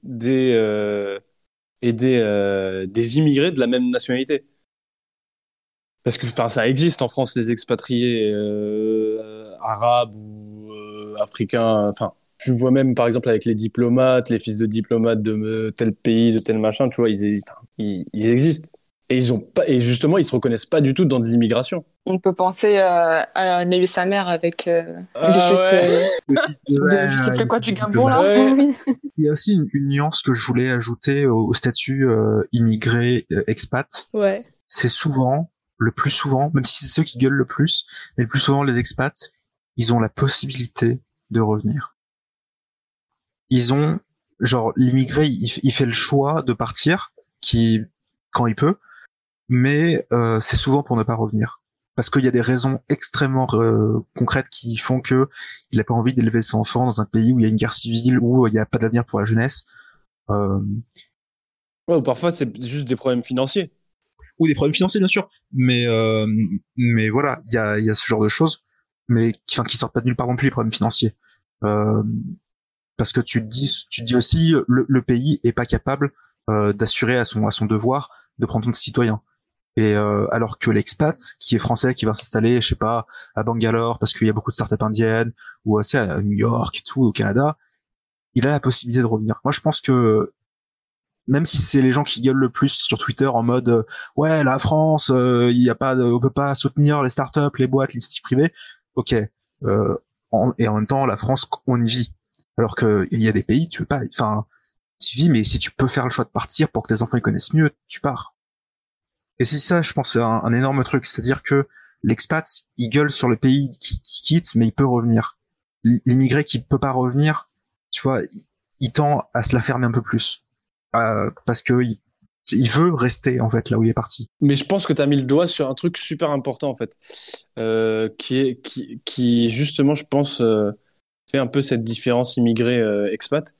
et des immigrés de la même nationalité. Parce que, enfin, ça existe en France, les expatriés arabes ou africains. Enfin, tu vois même, par exemple, avec les diplomates, les fils de diplomates de tel pays, de tel machin, tu vois, enfin, ils existent. Et ils ont pas, et justement, ils se reconnaissent pas du tout dans de l'immigration. On peut penser à Nelly sa mère avec le Ah fils ouais. de je sais plus quoi du Gabon là. Ouais. Oui. Il y a aussi une nuance que je voulais ajouter au statut immigré expat. Ouais. C'est souvent, le plus souvent, même si c'est ceux qui gueulent le plus, mais le plus souvent les expats, ils ont la possibilité de revenir. Ils ont, genre, l'immigré, il fait le choix de partir, quand il peut, mais c'est souvent pour ne pas revenir. Parce qu'il y a des raisons extrêmement concrètes qui font que il a pas envie d'élever ses enfants dans un pays où il y a une guerre civile, où il n'y a pas d'avenir pour la jeunesse, Ouais, ou parfois, c'est juste des problèmes financiers. ou des problèmes financiers bien sûr. Mais voilà, il y a ce genre de choses, mais qui sortent pas de nulle part non plus les problèmes financiers. Euh, Parce que tu te dis aussi le pays est pas capable d'assurer à son devoir de prendre soin de ses citoyens. Et alors que l'expat qui est français, qui va s'installer, je sais pas, à Bangalore parce qu'il y a beaucoup de startups indiennes, ou aussi à New York et tout, au Canada, il a la possibilité de revenir. Moi, je pense que même si c'est les gens qui gueulent le plus sur Twitter en mode ouais, la France, il y a pas, on peut pas soutenir les startups, les boîtes, l'initiative privée. Ok. Et en même temps, la France, on y vit. Alors que il y a des pays, tu veux pas, enfin, tu vis, mais si tu peux faire le choix de partir pour que tes enfants ils connaissent mieux, tu pars. Et c'est ça, je pense, un énorme truc, c'est-à-dire que l'expat, il gueule sur le pays qui quitte, mais il peut revenir. L'immigré qui peut pas revenir, tu vois, il tend à se la fermer un peu plus, parce que il veut rester en fait là où il est parti. Mais je pense que tu as mis le doigt sur un truc super important, en fait, qui justement, je pense, fait un peu cette différence immigré-expat.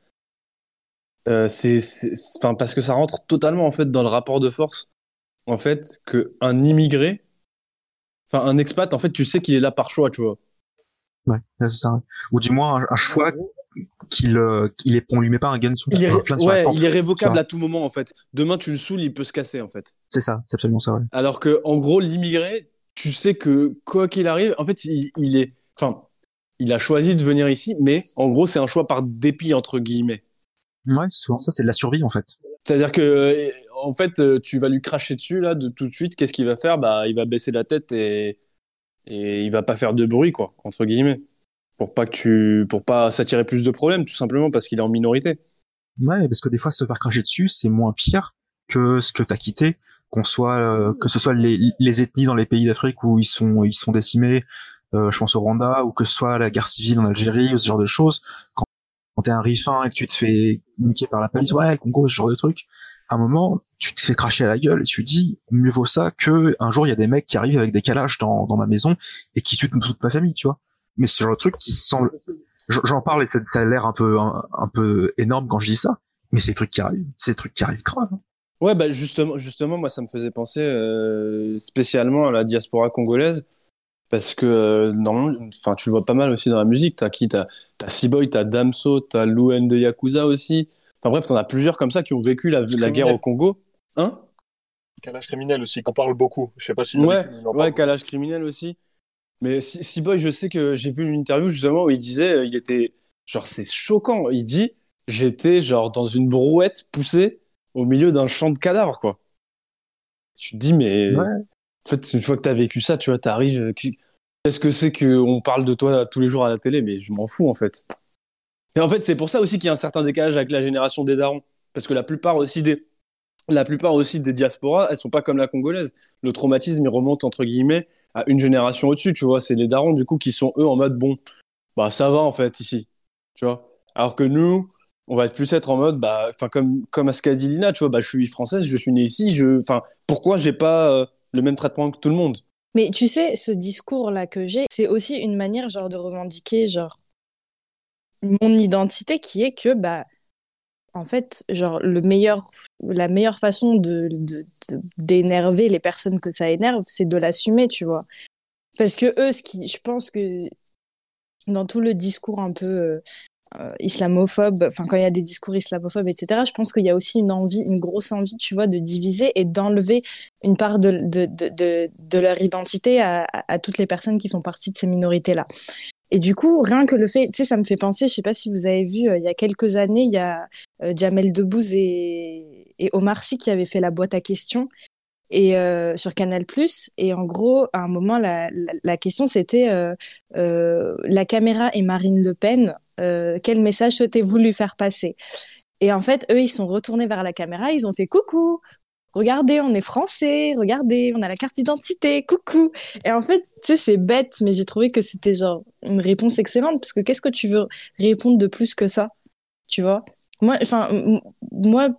Enfin, parce que ça rentre totalement, en fait, dans le rapport de force, en fait, qu'un immigré, enfin, un expat, en fait, tu sais qu'il est là par choix, tu vois. Ouais, c'est ça. Ouais. Ou du moins un choix on lui met pas un gun sur, un flingue sur la Ouais, tempe. il est révocable Ça. à tout moment, en fait. Demain, tu le saoules, il peut se casser, en fait. C'est ça, c'est absolument ça. Ouais. Alors que, en gros, l'immigré, tu sais que quoi qu'il arrive, en fait, enfin, il a choisi de venir ici, mais en gros, c'est un choix par dépit, entre guillemets. Ouais, souvent ça, c'est de la survie en fait. C'est-à-dire que, en fait, tu vas lui cracher dessus, là, de tout de suite, qu'est-ce qu'il va faire? Bah, il va baisser la tête et il va pas faire de bruit, quoi, entre guillemets. Pour pas s'attirer plus de problèmes, tout simplement parce qu'il est en minorité. Ouais, parce que des fois, se faire cracher dessus, c'est moins pire que ce que t'as quitté, que ce soit les ethnies dans les pays d'Afrique où ils sont décimés, je pense au Rwanda, ou que ce soit la guerre civile en Algérie, ou ce genre de choses. Quand t'es un rifin et que tu te fais niquer par la police, ouais, le Congo, ce genre de truc, à un moment, tu te fais cracher à la gueule et tu dis, mieux vaut ça que un jour, il y a des mecs qui arrivent avec des calages dans ma maison et qui tuent toute ma famille, tu vois. mais c'est le truc qui semble, j'en parle et ça a l'air un peu énorme quand je dis ça, mais c'est des trucs qui arrivent grave. Ouais, bah justement, moi, ça me faisait penser spécialement à la diaspora congolaise, parce que normalement, enfin, tu le vois pas mal aussi dans la musique. T'as C-Boy, t'as Damso, t'as Lou de Yakuza aussi. Enfin bref, t'en as plusieurs comme ça qui ont vécu la guerre au Congo. Hein? Calage criminel aussi, qu'on parle beaucoup. Je sais pas s'il l'a Ouais, vécu, mais il en ouais, parle beaucoup. Calage criminel aussi. Mais C-Boy, je sais que j'ai vu une interview justement où il disait, il était, genre, c'est choquant. Il dit, j'étais genre dans une brouette poussée au milieu d'un champ de cadavres, quoi. Tu te dis, mais Ouais. en fait, une fois que t'as vécu ça, tu vois, t'arrives, qu'est-ce que c'est qu'on parle de toi tous les jours à la télé, mais je m'en fous, en fait. Et en fait, c'est pour ça aussi qu'il y a un certain décalage avec la génération des darons. Parce que la plupart aussi des diasporas, elles sont pas comme la congolaise. Le traumatisme, il remonte, entre guillemets, à une génération au-dessus, tu vois. C'est les darons, du coup, qui sont, eux, en mode, bon, bah, ça va, en fait, ici. Tu vois. Alors que nous, on va plus être en mode, bah, enfin, comme à ce qu'a dit Lina, tu vois, bah, je suis française, je suis née ici, enfin, pourquoi j'ai pas le même traitement que tout le monde? Mais tu sais, ce discours-là que j'ai, c'est aussi une manière, genre, de revendiquer, genre, mon identité qui est que, bah, en fait, genre, la meilleure façon d'énerver les personnes que ça énerve, c'est de l'assumer, tu vois. Parce que eux, je pense que dans tout le discours un peu islamophobe, enfin, quand il y a des discours islamophobes, etc., je pense qu'il y a aussi une grosse envie, tu vois, de diviser et d'enlever une part de leur identité à toutes les personnes qui font partie de ces minorités-là. Et du coup, rien que le fait, tu sais, ça me fait penser, je sais pas si vous avez vu, il y a quelques années, il y a Jamel Debbouze et Omar Sy qui avaient fait la boîte à questions sur Canal+. Et en gros, à un moment, la question, c'était la caméra et Marine Le Pen, quel message souhaitez-vous lui faire passer? Et en fait, eux, ils sont retournés vers la caméra, ils ont fait coucou. Regardez, on est français, regardez, on a la carte d'identité, coucou. Et en fait, tu sais, c'est bête, mais j'ai trouvé que c'était genre une réponse excellente, parce que qu'est-ce que tu veux répondre de plus que ça, tu vois? Moi,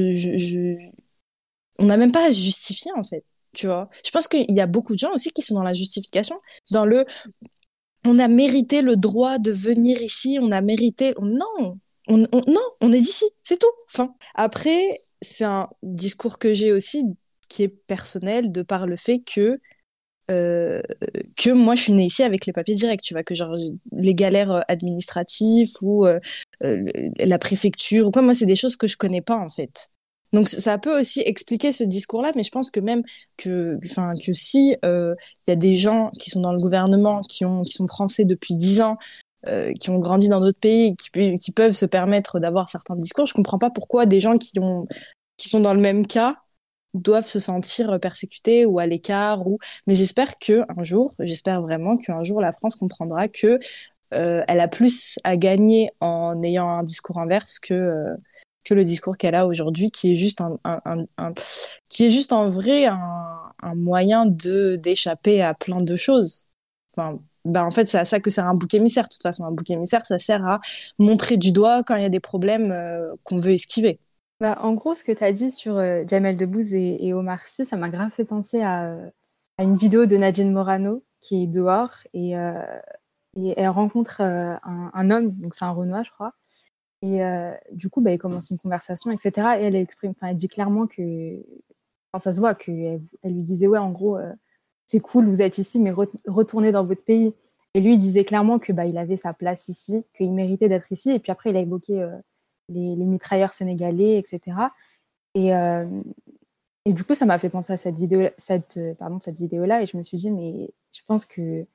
on n'a même pas à se justifier, en fait, tu vois? Je pense qu'il y a beaucoup de gens aussi qui sont dans la justification, dans on a mérité le droit de venir ici, on a mérité, non, non, on est d'ici, c'est tout. Fin. Après, c'est un discours que j'ai aussi qui est personnel de par le fait euh, que moi je suis née ici avec les papiers directs, tu vois, que genre les galères administratives ou la préfecture ou quoi, moi c'est des choses que je connais pas en fait. Donc ça peut aussi expliquer ce discours-là, mais je pense que même que si il y a des gens qui sont dans le gouvernement, qui sont français depuis 10 ans, qui ont grandi dans d'autres pays, qui peuvent se permettre d'avoir certains discours, je comprends pas pourquoi des gens qui sont dans le même cas doivent se sentir persécutés ou à l'écart mais j'espère vraiment qu'un jour la France comprendra que elle a plus à gagner en ayant un discours inverse que le discours qu'elle a aujourd'hui, qui est juste qui est juste en vrai un moyen d'échapper à plein de choses. Enfin, bah en fait, c'est à ça que sert un bouc émissaire. De toute façon, un bouc émissaire, ça sert à montrer du doigt quand il y a des problèmes qu'on veut esquiver. Bah, en gros, ce que tu as dit sur Jamel Debbouze et Omar Sy, ça m'a grave fait penser à une vidéo de Nadine Morano qui est dehors et elle rencontre un homme, donc c'est un Renoir, je crois. Et du coup, bah, il commence une conversation, etc. Et elle dit clairement que, enfin, ça se voit qu'elle lui disait, ouais, en gros, c'est cool, vous êtes ici, mais retournez dans votre pays. Et lui, il disait clairement que bah, il avait sa place ici, qu'il méritait d'être ici. Et puis après, il a évoqué les mitrailleurs sénégalais, etc. Et, euh, et du coup, ça m'a fait penser à cette vidéo-là. Et je me suis dit, mais je pense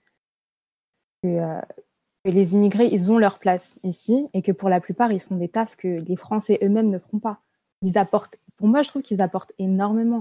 que les immigrés, ils ont leur place ici et que pour la plupart, ils font des tafs que les Français eux-mêmes ne feront pas. Pour moi, je trouve qu'ils apportent énormément.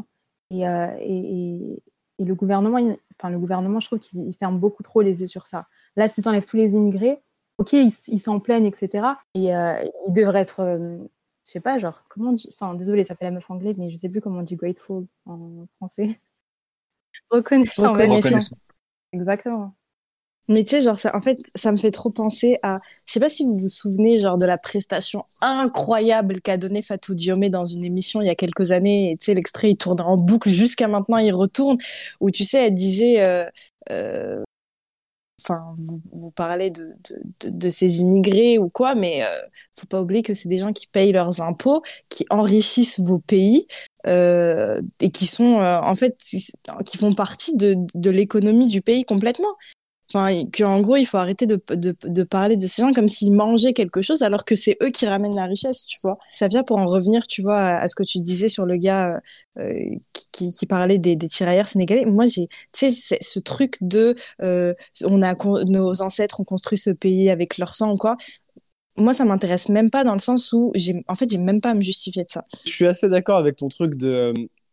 Et le gouvernement, je trouve qu'il ferme beaucoup trop les yeux sur ça. Là, si tu enlèves tous les immigrés, ok, ils s'en plaignent, etc. Et ils devraient être, je sais pas, genre, comment on dit, enfin, désolé, ça fait la meuf anglaise, mais je sais plus comment on dit grateful en français. Reconnaissant. Exactement. Mais tu sais, genre, en fait, ça me fait trop penser à... Je sais pas si vous vous souvenez, genre, de la prestation incroyable qu'a donnée Fatou Diomé dans une émission il y a quelques années. Et tu sais, l'extrait, il tourne en boucle jusqu'à maintenant, il retourne. Où, tu sais, elle disait... vous parlez de ces immigrés ou quoi, mais faut pas oublier que c'est des gens qui payent leurs impôts, qui enrichissent vos pays et qui sont en fait qui font partie de l'économie du pays complètement. Enfin, qu'en gros, il faut arrêter de parler de ces gens comme s'ils mangeaient quelque chose alors que c'est eux qui ramènent la richesse, tu vois. Ça vient pour en revenir, tu vois, à ce que tu disais sur le gars qui parlait des tirailleurs sénégalais. Moi, tu sais, ce truc de nos ancêtres ont construit ce pays avec leur sang ou quoi. Moi, ça m'intéresse même pas dans le sens où j'ai même pas à me justifier de ça. Je suis assez d'accord avec ton truc de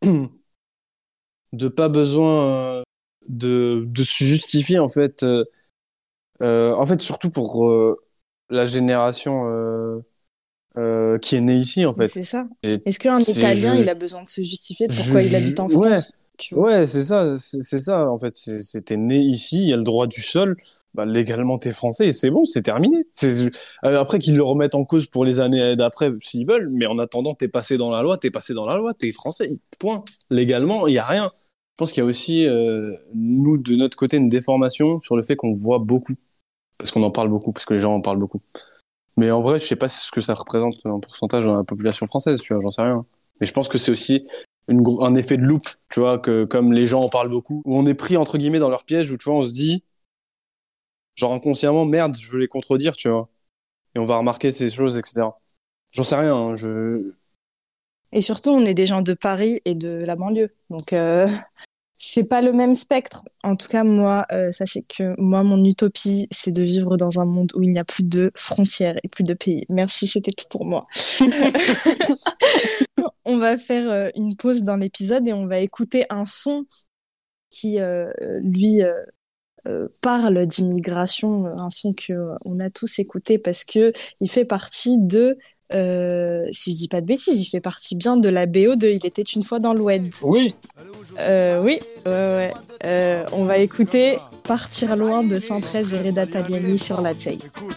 pas besoin de se justifier en fait. En fait, surtout pour la génération qui est née ici en fait. C'est ça. Est-ce qu'un Italien, il a besoin de se justifier de pourquoi il habite en France? Ouais, c'est ça en fait. T'es né ici, il y a le droit du sol. Bah, légalement, t'es français et c'est bon, c'est terminé. Après qu'ils le remettent en cause pour les années d'après, s'ils veulent, mais en attendant, t'es passé dans la loi, t'es français, point. Légalement, il y a rien. Je pense qu'il y a aussi, nous, de notre côté, une déformation sur le fait qu'on voit beaucoup, parce qu'on en parle beaucoup, parce que les gens en parlent beaucoup. Mais en vrai, je sais pas ce que ça représente en pourcentage dans la population française, tu vois, j'en sais rien. Mais je pense que c'est aussi un effet de loupe, tu vois, que comme les gens en parlent beaucoup, où on est pris, entre guillemets, dans leur piège, où tu vois, on se dit, genre inconsciemment, merde, je veux les contredire, tu vois. Et on va remarquer ces choses, etc. J'en sais rien, Et surtout, on est des gens de Paris et de la banlieue. Donc, c'est pas le même spectre. En tout cas, moi, sachez que moi, mon utopie, c'est de vivre dans un monde où il n'y a plus de frontières et plus de pays. Merci, c'était tout pour moi. On va faire une pause dans l'épisode et on va écouter un son qui, lui... parle d'immigration, un son qu'on a tous écouté parce que il fait partie de, si je dis pas de bêtises, il fait partie bien de la BO de Il était une fois dans l'Oued. Oui. Oui, ouais. On va écouter Partir loin de 113 et Reda Taliani sur la Tseï.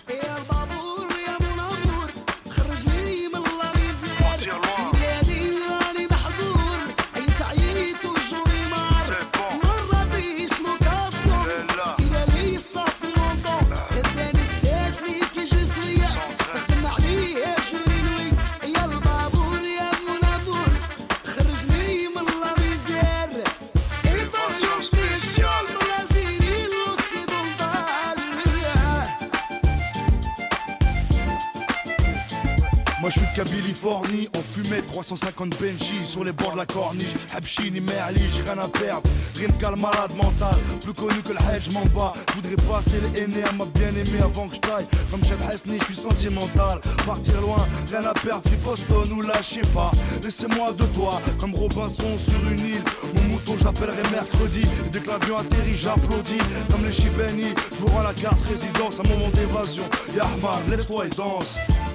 Moi je suis de Californie, on fumait 350 Benji sur les bords de la corniche. Habchini, Merli, j'ai rien à perdre. Rimka le malade mental, plus connu que le Hedge, m'en bats. Je voudrais passer les aînés à ma bien-aimée avant que je taille. Comme Cheb Hasni, je suis sentimental. Partir loin, rien à perdre, puis Boston ou là, je sais pas. Laissez-moi de toi, comme Robinson sur une île. Mon mouton, je l'appellerai mercredi. Et dès que l'avion atterrit, j'applaudis. Comme les Chibeni, je vous rends la carte résidence, un moment d'évasion. Yahmar, lève-toi et danse.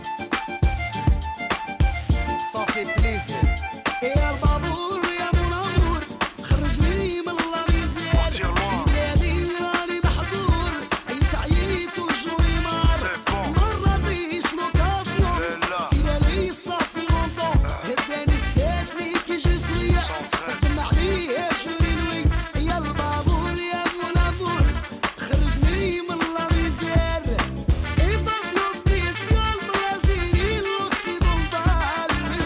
Ça fait plaisir. Et al babour, ya mon amour, خرجني من la misère. بلادي راني محظور، عيت عييت وجوني مار. ما راضيش لوكاسيون، في بالي صافي لونطون. هداني السافلي كي جي سويا، خدم عليه شرينوي. يا البابور يا mon amour, خرجني من la misère. Évasion spéciale من l'Algérie, l'Occidental.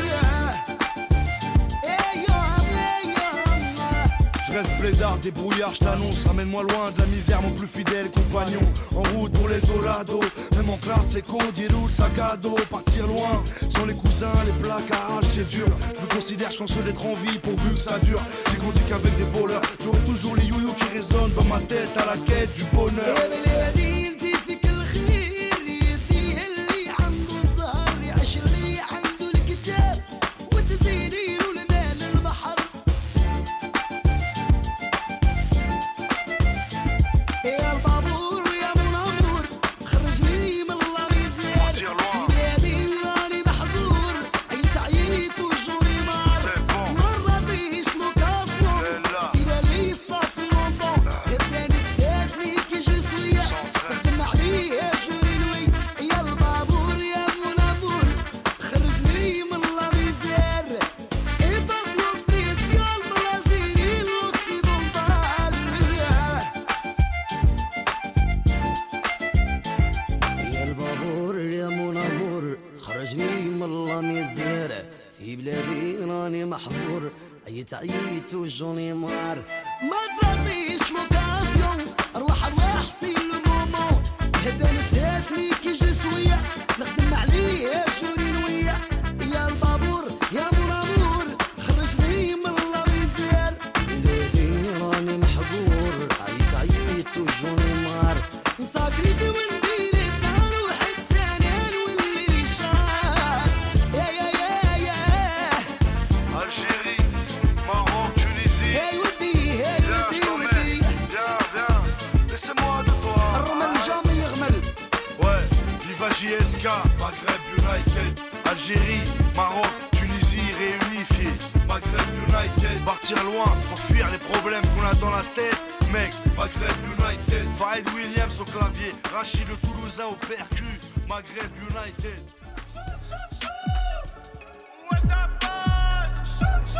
Reste blédard, débrouillard, je t'annonce. Ramène-moi loin de la misère, mon plus fidèle compagnon. En route pour l'Eldorado, même en classe, c'est Cody rouge, sac à dos. Partir loin, sans les cousins, les placards, c'est dur. Je me considère chanceux d'être en vie, pourvu que ça dure. J'ai grandi qu'avec des voleurs, j'aurai toujours les youyous qui résonnent dans ma tête à la quête du bonheur. في بلادي راني محظور عييت وجوني مار ما ترديش لوكازيون أرواح سي لو مومون هدا نسيتني كي جي سوية نخدم عليه شورينوية يا البابور يا منامور خرجني من لاميزير بلادي راني محظور عييت وجوني مار نساكريفي وندير الدار وحتى انا نولي لي شار يا Algérie, Maroc, Tunisie. هاي ودي Viens, ودي viens. Laissez-moi de toi. الرمل جامي يغمل Ouais, Viva JSK, Maghreb United. Algérie, Maroc, Tunisie réunifiés. Maghreb United. Partir loin pour fuir les problèmes qu'on a dans la tête. Mec, Maghreb United. Faïd Williams au clavier. Rachid le Toulousain au percu. Maghreb United. Ouais, ça passe.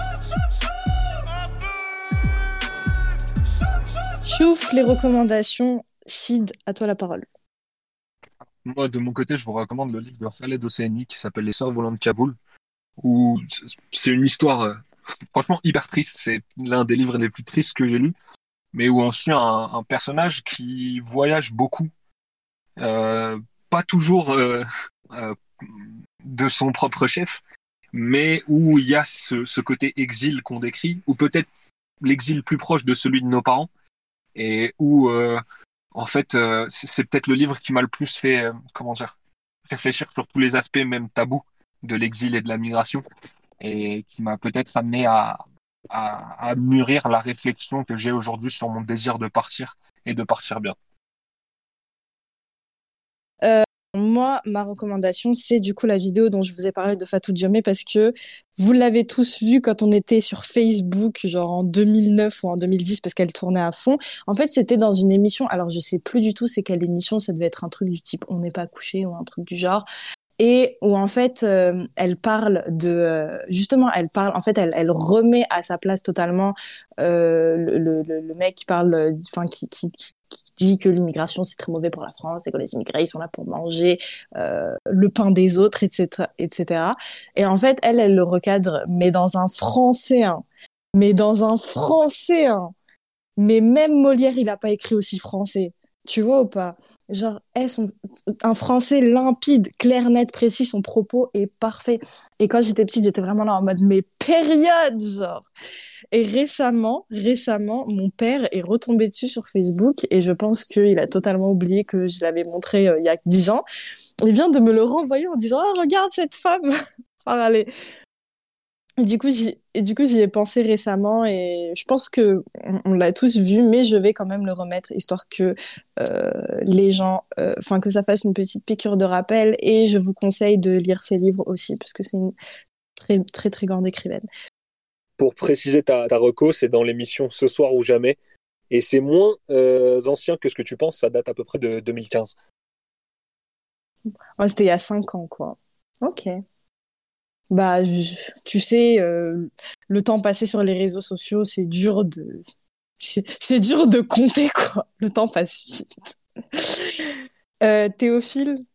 Chouf les recommandations. Sid, à toi la parole. Moi, de mon côté, je vous recommande le livre de Khaled Hosseini qui s'appelle Les Sœurs volantes de Kaboul, où c'est une histoire franchement hyper triste. C'est l'un des livres les plus tristes que j'ai lus, mais où on suit un personnage qui voyage beaucoup, pas toujours euh, de son propre chef, mais où il y a ce côté exil qu'on décrit, ou peut-être l'exil plus proche de celui de nos parents, et où en fait, c'est peut-être le livre qui m'a le plus fait, comment dire, réfléchir sur tous les aspects, même tabous, de l'exil et de la migration, et qui m'a peut-être amené à mûrir la réflexion que j'ai aujourd'hui sur mon désir de partir et de partir bien. Moi, ma recommandation, c'est du coup la vidéo dont je vous ai parlé de Fatou Diome parce que vous l'avez tous vue quand on était sur Facebook, genre en 2009 ou en 2010 parce qu'elle tournait à fond. En fait, c'était dans une émission, alors je sais plus du tout c'est quelle émission, ça devait être un truc du type On n'est pas couché ou un truc du genre. Et où en fait elle parle de justement en fait elle remet à sa place totalement le mec qui parle enfin qui dit que l'immigration c'est très mauvais pour la France et que les immigrés ils sont là pour manger le pain des autres, etc. Et en fait elle le recadre mais dans un français mais même Molière il a pas écrit aussi français. Tu vois ou pas? Genre, un français limpide, clair, net, précis, son propos est parfait. Et quand j'étais petite, j'étais vraiment là en mode, mais période, genre. Et récemment, mon père est retombé dessus sur Facebook et je pense qu'il a totalement oublié que je l'avais montré il y a 10 ans. Il vient de me le renvoyer en disant, oh, regarde cette femme. Enfin, allez. Et du coup, j'y ai pensé récemment et je pense que on l'a tous vu, mais je vais quand même le remettre histoire que les gens, enfin que ça fasse une petite piqûre de rappel. Et je vous conseille de lire ses livres aussi parce que c'est une très très très grande écrivaine. Pour préciser ta reco, c'est dans l'émission Ce soir ou jamais, et c'est moins ancien que ce que tu penses, ça date à peu près de 2015. Ouais, c'était il y a 5 ans, quoi. Ok. Bah, tu sais, le temps passé sur les réseaux sociaux, c'est dur de compter, quoi. Le temps passe vite. Théophile?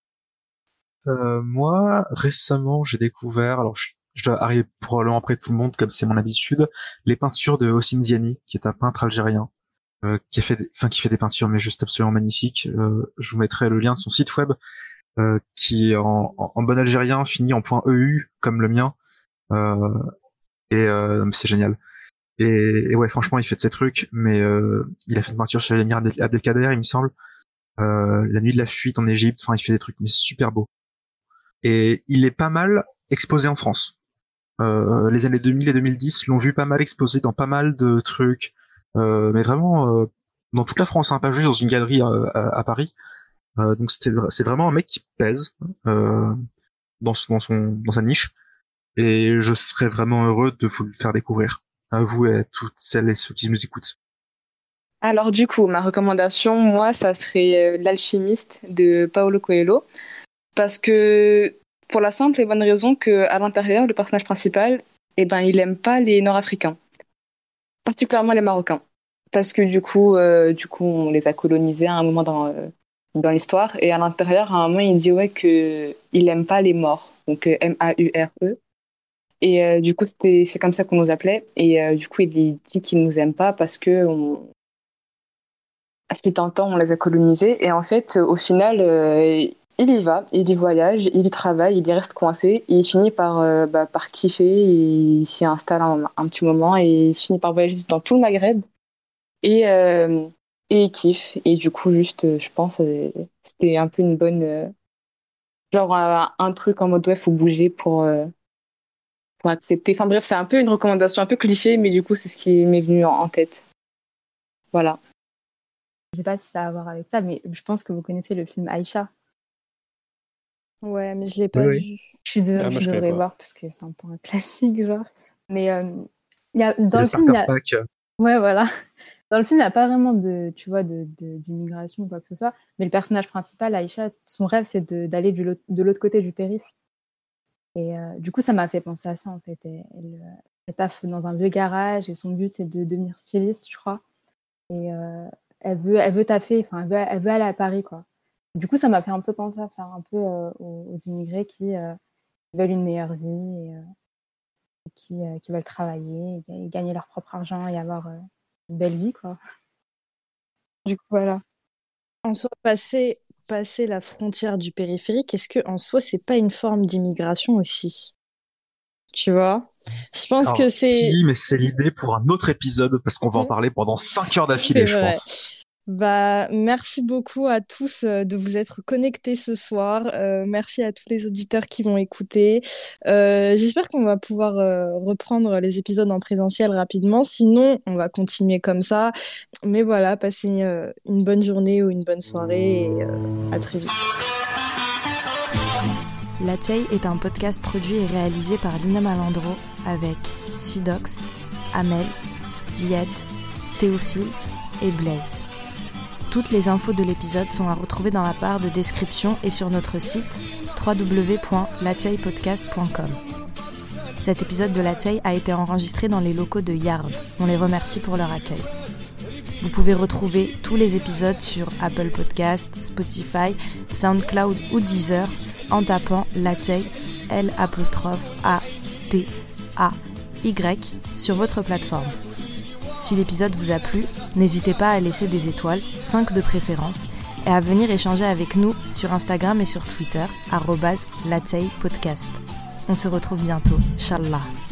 Moi, récemment, j'ai découvert, alors je dois arriver probablement après tout le monde, comme c'est mon habitude, les peintures de Hossein Diani, qui est un peintre algérien, qui fait des peintures, mais juste absolument magnifiques. Je vous mettrai le lien de son site web, qui en bon algérien finit en .eu comme le mien, c'est génial. Et ouais, franchement, il fait de ces trucs, mais il a fait une peinture sur l'émir Abdelkader, il me semble, la nuit de la fuite en Égypte. Enfin, il fait des trucs mais super beaux. Et il est pas mal exposé en France. Les années 2000 et 2010 l'ont vu pas mal exposé dans pas mal de trucs, mais vraiment dans toute la France, hein, pas juste dans une galerie à Paris. Donc c'est vraiment un mec qui pèse dans sa niche, et je serais vraiment heureux de vous le faire découvrir à vous et à toutes celles et ceux qui nous écoutent. Alors du coup, ma recommandation, moi, ça serait L'Alchimiste de Paulo Coelho, parce que pour la simple et bonne raison que à l'intérieur, le personnage principal, il aime pas les Nord-Africains, particulièrement les Marocains, parce que du coup, on les a colonisés à un moment dans l'histoire, et à l'intérieur, à un moment, il dit que il aime pas les morts, donc Maure. Et du coup, c'est comme ça qu'on nous appelait. Et du coup, il dit qu'il nous aime pas parce que fut un temps, on les a colonisés. Et en fait, au final, il y va, il y voyage, il y travaille, il y reste coincé. Et il finit par kiffer. Et il s'y installe un petit moment. Et il finit par voyager dans tout le Maghreb. Et il kiffe. Et du coup, juste, je pense, c'était un peu une bonne... genre un truc en mode, ouais, faut bouger pour accepter. Enfin bref, c'est un peu une recommandation un peu cliché, mais du coup, c'est ce qui m'est venu en tête. Voilà. Je sais pas si ça a à voir avec ça, mais je pense que vous connaissez le film Aïcha. Ouais, mais je l'ai pas Oui, vu. Je moi, je devrais connais pas. voir parce que c'est un peu un classique, genre. Mais il y a, C'est dans le le film, il y starter a... pack. Ouais, voilà. Dans le film, il n'y a pas vraiment d'immigration ou quoi que ce soit. Mais le personnage principal, Aïcha, son rêve, c'est d'aller de l'autre côté du périph'. Et du coup, ça m'a fait penser à ça, en fait. Elle taffe dans un vieux garage et son but, c'est de devenir styliste, je crois. Et elle veut taffer, enfin, elle veut aller à Paris, quoi. Du coup, ça m'a fait un peu penser à ça, un peu aux immigrés qui veulent une meilleure vie et qui veulent travailler, et gagner leur propre argent et avoir une belle vie, quoi. Du coup, voilà. En soi, passer la frontière du périphérique, est-ce que en soi, c'est pas une forme d'immigration aussi? Tu vois? Je pense Alors, que c'est si, mais c'est l'idée pour un autre épisode, parce qu'on va en parler pendant 5 heures c'est d'affilée, je vrai. pense. Bah, merci beaucoup à tous de vous être connectés ce soir. Merci à tous les auditeurs qui vont écouter. J'espère qu'on va pouvoir reprendre les épisodes en présentiel rapidement. Sinon, on va continuer comme ça. Mais voilà, passez une bonne journée ou une bonne soirée et à très vite. La Tey est un podcast produit et réalisé par Lina Malandro avec Sidox, Amel, Ziad, Théophile et Blaise. Toutes les infos de l'épisode sont à retrouver dans la barre de description et sur notre site www.lateypodcast.com. Cet épisode de La Tey a été enregistré dans les locaux de Yard. On les remercie pour leur accueil. Vous pouvez retrouver tous les épisodes sur Apple Podcasts, Spotify, SoundCloud ou Deezer en tapant La Tey, L''A''T''A''Y sur votre plateforme. Si l'épisode vous a plu, n'hésitez pas à laisser des étoiles, 5 de préférence, et à venir échanger avec nous sur Instagram et sur Twitter, @lateypodcast. On se retrouve bientôt, Inch'Allah.